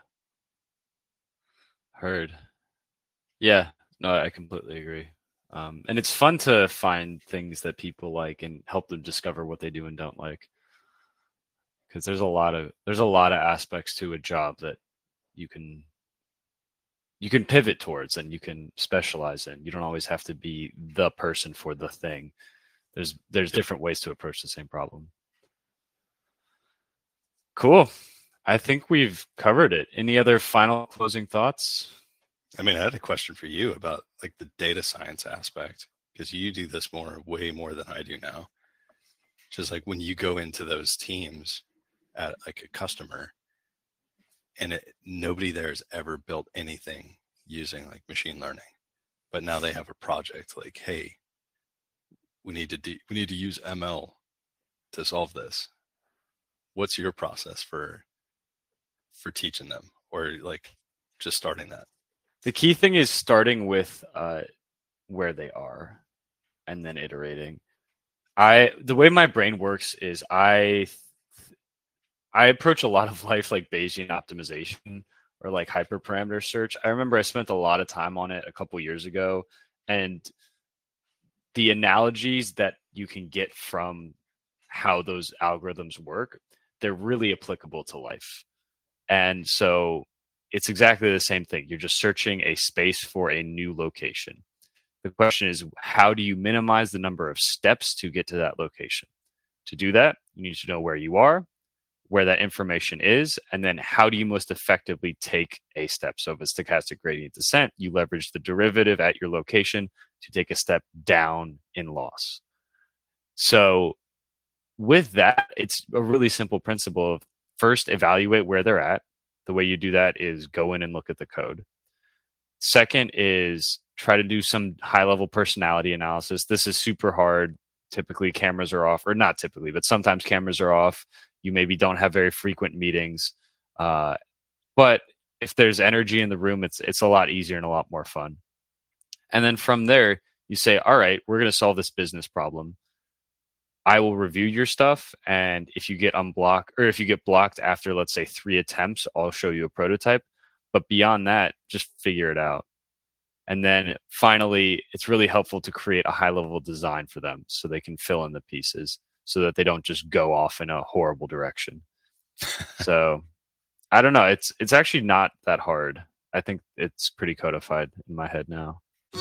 Heard. Yeah, no, I completely agree. Um, and it's fun to find things that people like and help them discover what they do and don't like. Because there's a lot of there's a lot of aspects to a job that you can you can pivot towards and you can specialize in. You don't always have to be the person for the thing. There's there's different ways to approach the same problem. Cool. I think we've covered it. Any other final closing thoughts? I mean, I had a question for you about like the data science aspect, because you do this more, way more than I do now. Just like when you go into those teams at like a customer, and it, nobody there has ever built anything using like machine learning, but now they have a project like, hey, we need to do, we need to use M L to solve this. What's your process for for teaching them, or like just starting that? The key thing is starting with uh, where they are and then iterating. I the way my brain works is I I approach a lot of life like Bayesian optimization or like hyperparameter search. I remember I spent a lot of time on it a couple years ago, and the analogies that you can get from how those algorithms work, they're really applicable to life. And so it's exactly the same thing. You're just searching a space for a new location. The question is, how do you minimize the number of steps to get to that location? To do that, you need to know where you are, where that information is, and then how do you most effectively take a step? So if it's stochastic gradient descent, you leverage the derivative at your location to take a step down in loss. So with that, it's a really simple principle of first evaluate where they're at. The way you do that is go in and look at the code. Second is try to do some high-level personality analysis. This is super hard. Typically cameras are off, or not typically, but sometimes cameras are off. You maybe don't have very frequent meetings. Uh, but if there's energy in the room, it's it's a lot easier and a lot more fun. And then from there, you say, all right, we're going to solve this business problem. I will review your stuff, and if you get unblocked, or if you get blocked after, let's say, three attempts, I'll show you a prototype. But beyond that, just figure it out. And then finally, it's really helpful to create a high-level design for them so they can fill in the pieces so that they don't just go off in a horrible direction. So I don't know. It's it's actually not that hard. I think it's pretty codified in my head now.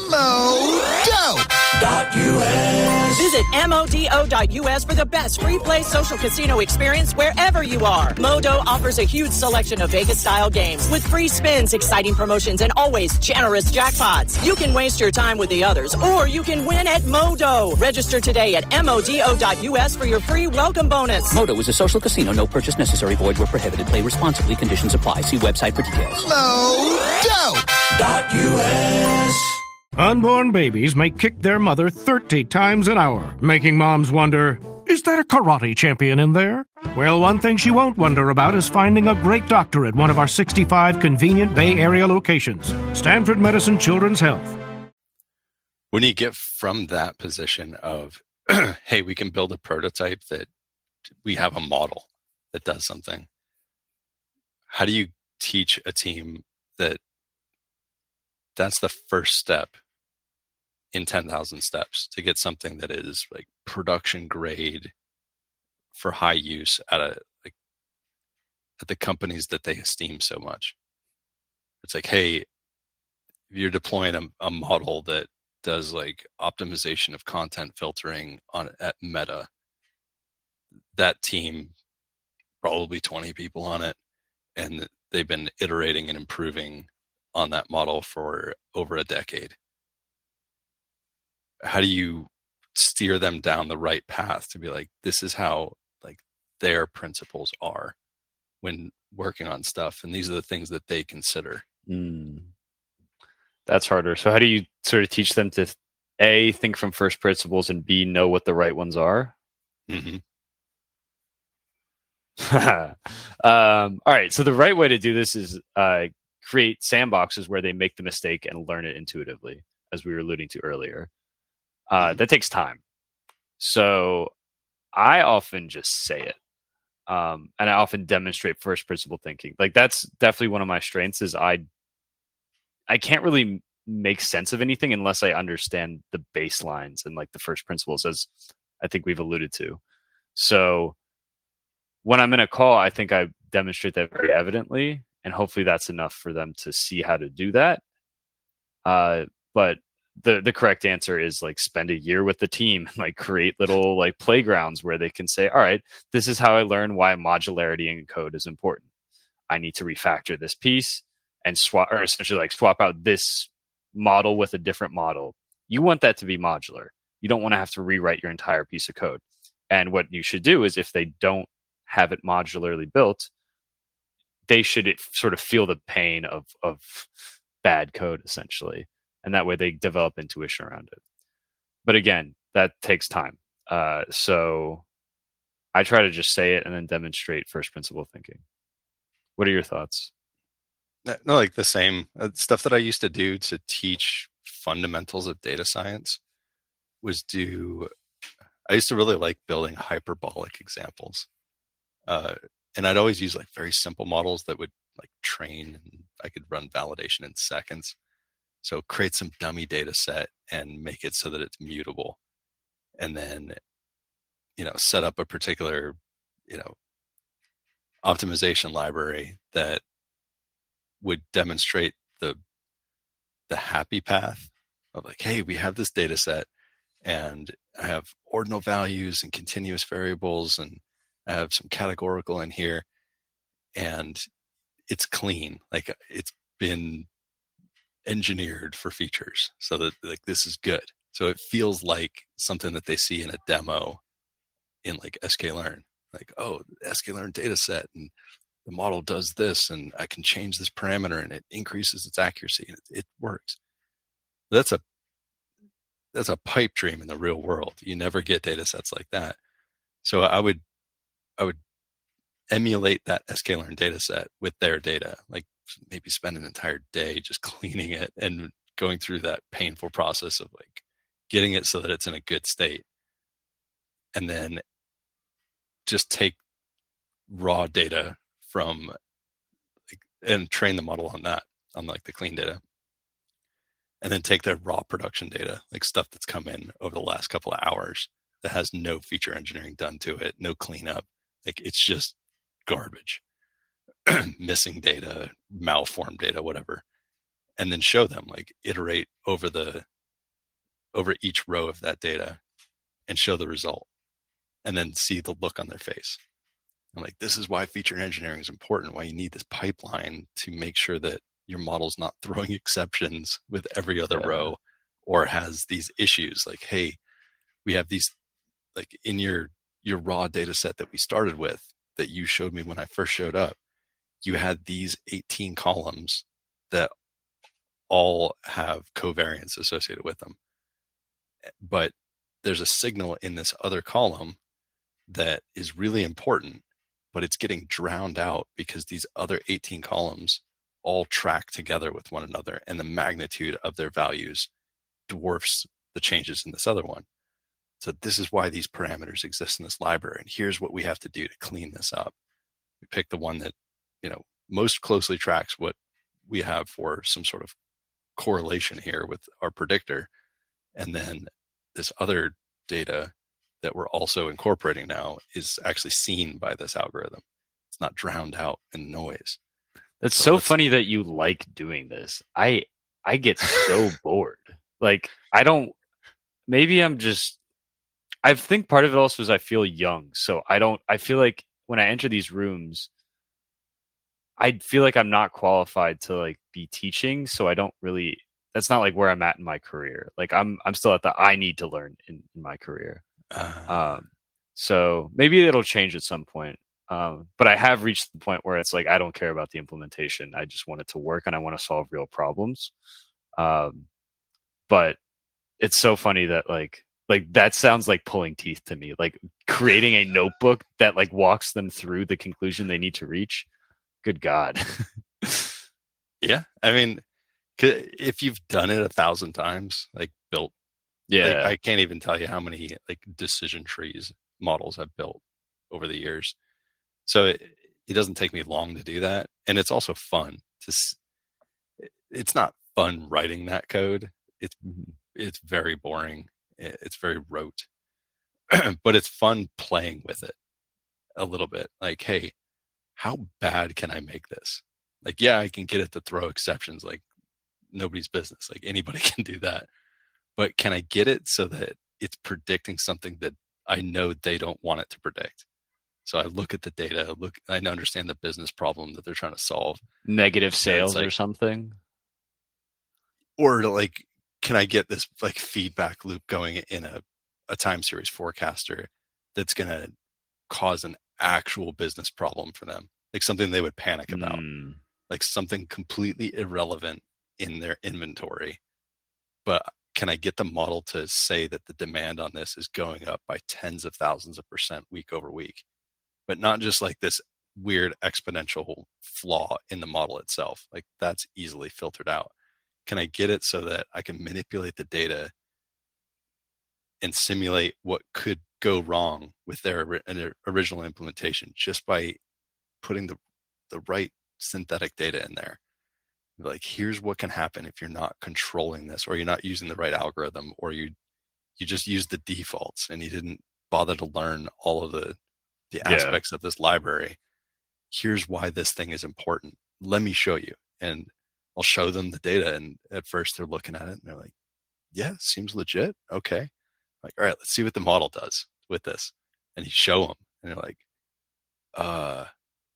Modo dot U S. Visit M O D O dot U S for the best free play social casino experience wherever you are. Modo offers a huge selection of Vegas-style games with free spins, exciting promotions, and always generous jackpots. You can waste your time with the others, or you can win at Modo. Register today at M O D O dot U S for your free welcome bonus. Modo is a social casino. No purchase necessary. Void where prohibited. Play responsibly. Conditions apply. See website for details. Modo dot U S. Unborn babies may kick their mother thirty times an hour, making moms wonder, is there a karate champion in there? Well, one thing she won't wonder about is finding a great doctor at one of our sixty-five convenient Bay Area locations. Stanford Medicine Children's Health. When you get from that position of, hey, we can build a prototype that we have a model that does something, how do you teach a team that that's the first step in ten thousand steps to get something that is like production grade for high use at a like at the companies that they esteem so much? It's like, hey, if you're deploying a, a model that does like optimization of content filtering on at Meta, that team, probably twenty people on it, and they've been iterating and improving on that model for over a decade. How do you steer them down the right path to be like, this is how like their principles are when working on stuff, and these are the things that they consider? Mm. That's harder. So how do you sort of teach them to A, think from first principles, and B, know what the right ones are? Mm-hmm. um, all right. So the right way to do this is uh, create sandboxes where they make the mistake and learn it intuitively, as we were alluding to earlier. Uh, that takes time. So I often just say it. Um, and I often demonstrate first principle thinking. Like that's definitely one of my strengths is I, I can't really make sense of anything unless I understand the baselines and like the first principles, as I think we've alluded to. So when I'm in a call, I think I demonstrate that very evidently, and hopefully that's enough for them to see how to do that. Uh, but the the correct answer is like spend a year with the team, like create little like playgrounds where they can say, all right, this is how I learn why modularity in code is important. I need to refactor this piece and swap, or essentially like swap out this model with a different model. You want that to be modular. You don't want to have to rewrite your entire piece of code. And what you should do is if they don't have it modularly built, they should sort of feel the pain of of bad code essentially. And that way they develop intuition around it. But again, that takes time. Uh, so I try to just say it and then demonstrate first principle thinking. What are your thoughts? No, no, like the same uh, stuff that I used to do to teach fundamentals of data science was do, I used to really like building hyperbolic examples. Uh, and I'd always use like very simple models that would like train, and I could run validation in seconds. So create some dummy data set and make it so that it's mutable. And then, you know, set up a particular, you know, optimization library that would demonstrate the the happy path of like, hey, we have this data set and I have ordinal values and continuous variables and I have some categorical in here and it's clean. Like it's been engineered for features so that like this is good. So it feels like something that they see in a demo in like sklearn. Like, oh, sklearn data set and the model does this and I can change this parameter and it increases its accuracy and it, it works. That's a that's a pipe dream in the real world. You never get data sets like that. So I would I would emulate that sklearn data set with their data, like maybe spend an entire day just cleaning it and going through that painful process of like getting it so that it's in a good state. And then just take raw data from like, and train the model on that, on like the clean data. And then take the raw production data, like stuff that's come in over the last couple of hours that has no feature engineering done to it, no cleanup. Like it's just garbage, missing data, malformed data, whatever. And then show them, like iterate over the, over each row of that data and show the result. And then see the look on their face. I'm like, this is why feature engineering is important, why you need this pipeline to make sure that your model's not throwing exceptions with every other yeah. row or has these issues like, hey, we have these, like in your, your raw data set that we started with that you showed me when I first showed up, you had these eighteen columns that all have covariance associated with them. But there's a signal in this other column that is really important, but it's getting drowned out because these other eighteen columns all track together with one another and the magnitude of their values dwarfs the changes in this other one. So this is why these parameters exist in this library. And here's what we have to do to clean this up. We pick the one that, you know, most closely tracks what we have for some sort of correlation here with our predictor. And then this other data that we're also incorporating now is actually seen by this algorithm. It's not drowned out in noise. That's so, so funny that you like doing this. I I get so bored. Like I don't, maybe I'm just, I think part of it also is I feel young. So I don't, I feel like when I enter these rooms, I feel like I'm not qualified to like be teaching. So I don't really, that's not like where I'm at in my career. Like I'm, I'm still at the, I need to learn in, in my career. Uh, um, so maybe it'll change at some point. Um, but I have reached the point where it's like, I don't care about the implementation. I just want it to work and I want to solve real problems. Um, but it's so funny that like, like that sounds like pulling teeth to me, like creating a notebook that like walks them through the conclusion they need to reach. Good God. Yeah. I mean, if you've done it a thousand times, like built, yeah, like, I can't even tell you how many like decision trees models I've built over the years. So it, it doesn't take me long to do that. And it's also fun to, it's not fun writing that code. It's, it's very boring. It's very rote, but it's fun playing with it a little bit. Like, hey, how bad can I make this? Like, yeah, I can get it to throw exceptions like nobody's business. Like anybody can do that. But can I get it so that it's predicting something that I know they don't want it to predict? So I look at the data, look, I understand the business problem that they're trying to solve. Negative sales like, or something. Or like, can I get this like feedback loop going in a, a time series forecaster that's going to cause an actual business problem for them? Like something they would panic about, Mm. like something completely irrelevant in their inventory. But can I get the model to say that the demand on this is going up by tens of thousands of percent week over week, but not just like this weird exponential flaw in the model itself? Like that's easily filtered out. Can I get it so that I can manipulate the data and simulate what could go wrong with their original implementation just by putting the, the right synthetic data in there? Like, here's what can happen if you're not controlling this, or you're not using the right algorithm, or you you just use the defaults and you didn't bother to learn all of the the Yeah. aspects of this library. Here's why this thing is important. Let me show you. And I'll show them the data. And at first they're looking at it and they're like, yeah, seems legit. Okay. Like, all right, let's see what the model does with this. And you show them and they're like, uh,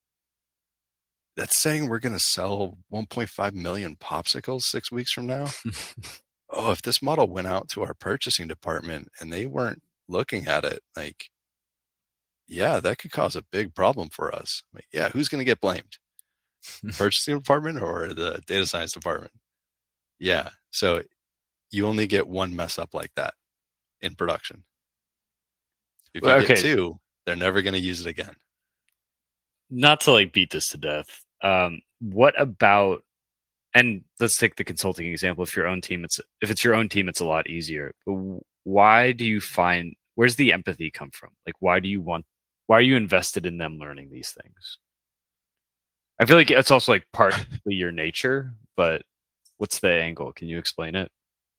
that's saying we're going to sell one point five million popsicles six weeks from now. Oh, if this model went out to our purchasing department and they weren't looking at it, like, yeah, that could cause a big problem for us. Like, yeah, who's going to get blamed? Purchasing department or the data science department? Yeah. So you only get one mess up like that in production. If you Well, get okay. two, they're never going to use it again. Not to like beat this to death. Um, what about, and let's take the consulting example. If your own team, it's if it's your own team, it's a lot easier. But w- why do you find, where's the empathy come from? Like, why do you want, why are you invested in them learning these things? I feel like it's also like partly your nature, but what's the angle? Can you explain it?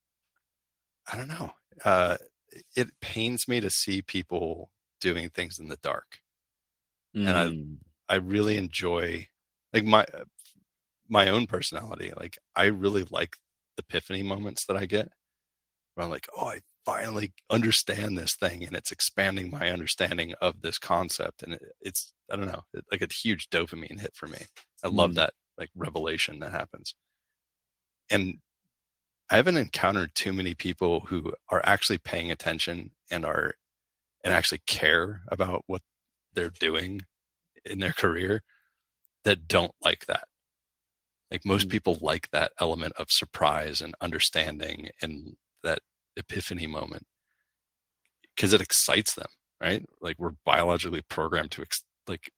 I don't know. Uh, it pains me to see people doing things in the dark. And I, Mm. I really enjoy, like, my my own personality. Like, I really like the epiphany moments that I get where I'm like, oh, I finally understand this thing, and it's expanding my understanding of this concept. And it, it's, I don't know, it, like a huge dopamine hit for me. I love Mm. that like revelation that happens. And I haven't encountered too many people who are actually paying attention and are and actually care about what they're doing in their career that don't like that. Like, most Mm. people like that element of surprise and understanding and that epiphany moment because it excites them, right? Like, we're biologically programmed to ex- like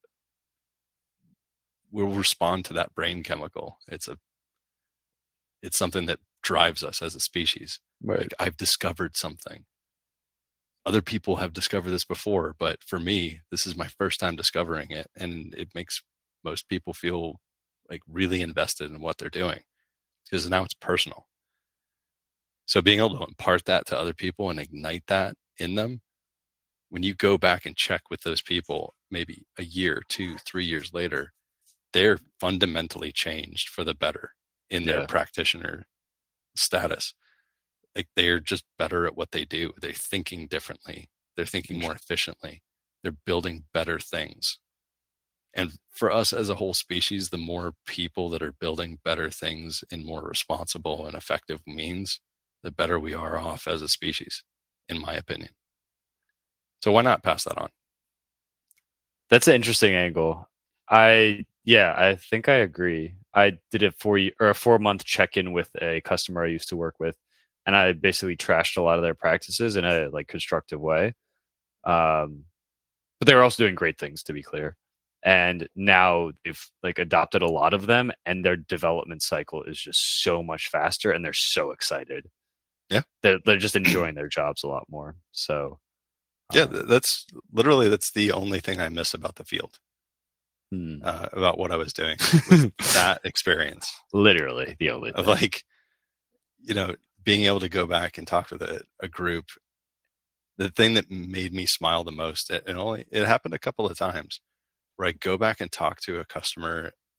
we'll respond to that brain chemical. It's a it's something that drives us as a species. Like, I've discovered something. Other people have discovered this before, but for me, this is my first time discovering it. And it makes most people feel like really invested in what they're doing because now it's personal. So being able to impart that to other people and ignite that in them, when you go back and check with those people, maybe a year, two, three years later, they're fundamentally changed for the better in their Yeah. practitioner status. Like, they're just better at what they do. They're thinking differently. They're thinking more efficiently. They're building better things. And for us as a whole species, the more people that are building better things in more responsible and effective means, the better we are off as a species, in my opinion. So why not pass that on? That's an interesting angle. I yeah, I think I agree. I did a four year or a four month check in with a customer I used to work with, and I basically trashed a lot of their practices in a like constructive way. Um, but they were also doing great things, to be clear. And now they've like adopted a lot of them, and their development cycle is just so much faster, and they're so excited. Yeah, they're they're just enjoying their jobs a lot more. So yeah, th- that's literally that's the only thing I miss about the field. Hmm. Uh, about what I was doing was that experience. Literally the only Of thing. like, you know, being able to go back and talk with a, a group. The thing that made me smile the most, it, it only it happened a couple of times, where I go back and talk to a customer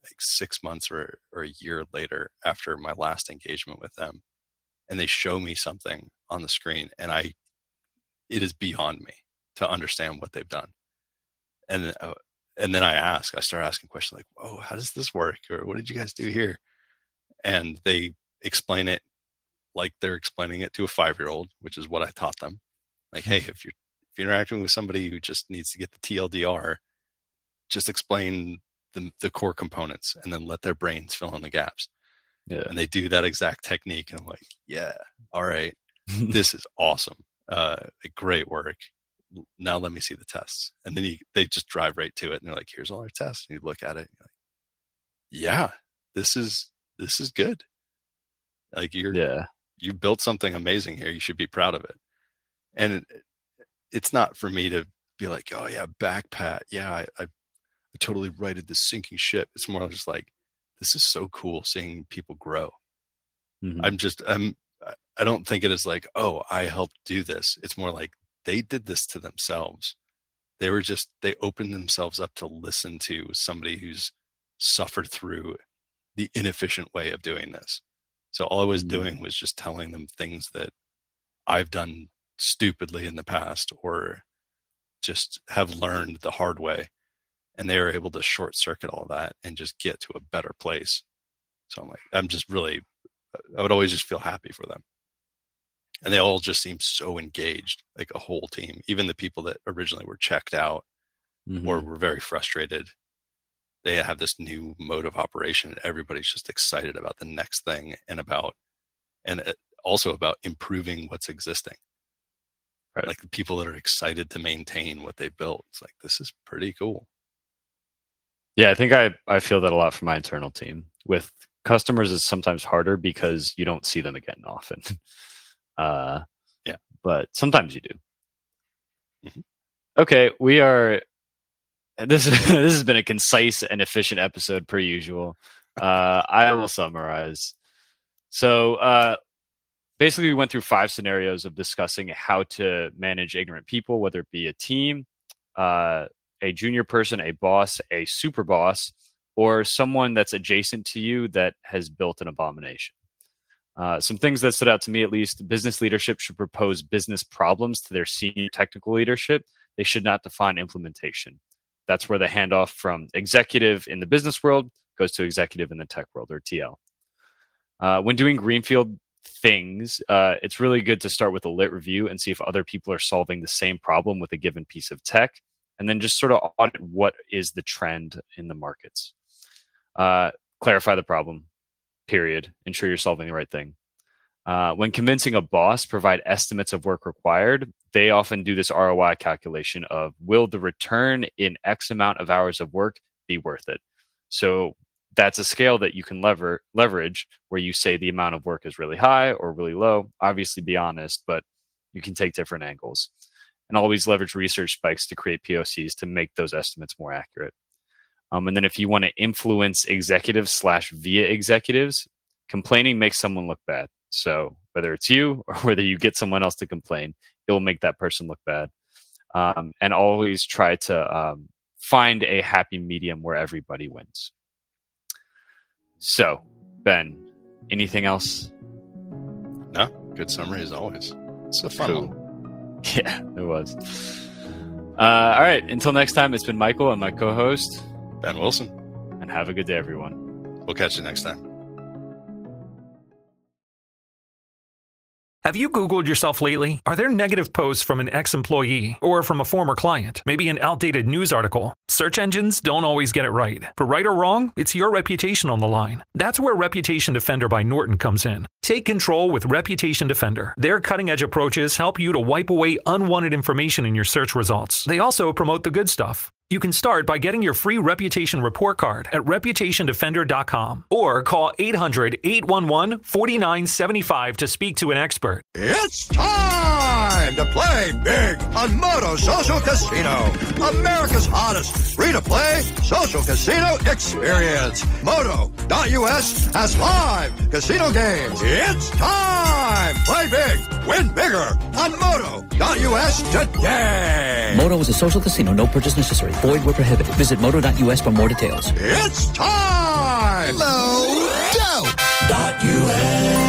like six months or, or a year later after my last engagement with them, and they show me something on the screen, and I, it is beyond me to understand what they've done. And, uh, and then I ask, I start asking questions like, oh, how does this work? Or what did you guys do here? And they explain it like they're explaining it to a five-year-old, which is what I taught them. Like, hey, if you're, if you're interacting with somebody who just needs to get the T L D R, just explain the, the core components and then let their brains fill in the gaps. Yeah. And they do that exact technique. And I'm like, yeah, all right, this is awesome. Uh, great work. Now let me see the tests. And then you, they just drive right to it. And they're like, here's all our tests. And you look at it. And you're like, yeah, this is, this is good. Like you're, yeah, you built something amazing here. You should be proud of it. And it, it's not for me to be like, oh yeah, back pat. Yeah, I, I, I totally righted this sinking ship. It's more just like, this is so cool seeing people grow. Mm-hmm. I'm just, I'm, I don't think it is like, oh, I helped do this. It's more like they did this to themselves. They were just, they opened themselves up to listen to somebody who's suffered through the inefficient way of doing this. So all I was mm-hmm. doing was just telling them things that I've done stupidly in the past or just have learned the hard way. And they were able to short circuit all that and just get to a better place. So I'm like, I'm just really, I would always just feel happy for them. And they all just seem so engaged, like a whole team. Even the people that originally were checked out mm-hmm. or were very frustrated, they have this new mode of operation and everybody's just excited about the next thing and about, and also about improving what's existing. Right? Like the people that are excited to maintain what they built. It's like, this is pretty cool. Yeah, I think I, I feel that a lot from my internal team. With customers, it's sometimes harder because you don't see them again often. uh, yeah, but sometimes you do. Mm-hmm. Okay, we are. This this has been a concise and efficient episode per usual. Uh, I will summarize. So uh, basically, we went through five scenarios of discussing how to manage ignorant people, whether it be a team, uh, a junior person, a boss, a super boss, or someone that's adjacent to you that has built an abomination. Uh, some things that stood out to me, at least: business leadership should propose business problems to their senior technical leadership. They should not define implementation. That's where the handoff from executive in the business world goes to executive in the tech world, or T L. Uh, when doing greenfield things, uh, it's really good to start with a lit review and see if other people are solving the same problem with a given piece of tech. And then just sort of audit what is the trend in the markets. Uh, clarify the problem, period. Ensure you're solving the right thing. Uh, when convincing a boss, provide estimates of work required. They often do this R O I calculation of, will the return in X amount of hours of work be worth it? So that's a scale that you can lever leverage where you say the amount of work is really high or really low. Obviously, be honest, but you can take different angles. And always leverage research spikes to create P O Cs to make those estimates more accurate. Um, and then if you want to influence executives slash via executives, complaining makes someone look bad. So whether it's you or whether you get someone else to complain, it will make that person look bad. Um, and always try to um, find a happy medium where everybody wins. So, Ben, anything else? No, good summary as always. It's a fun cool. one. Yeah, it was. Uh, all right. Until next time, it's been Michael and my co-host, Ben Wilson. And have a good day, everyone. We'll catch you next time. Have you Googled yourself lately? Are there negative posts from an ex-employee or from a former client? Maybe an outdated news article? Search engines don't always get it right. But right or wrong, it's your reputation on the line. That's where Reputation Defender by Norton comes in. Take control with Reputation Defender. Their cutting-edge approaches help you to wipe away unwanted information in your search results. They also promote the good stuff. You can start by getting your free reputation report card at reputation defender dot com or call eight hundred, eight one one, four nine seven five to speak to an expert. It's time to play big on Moto Social Casino, America's hottest free-to-play social casino experience. Moto dot U S has live casino games. It's time! Play big, win bigger on Moto dot U S today. Moto is a social casino. No purchase necessary. Void where prohibited. Visit moto dot U S for more details. It's time! time. Modo.us.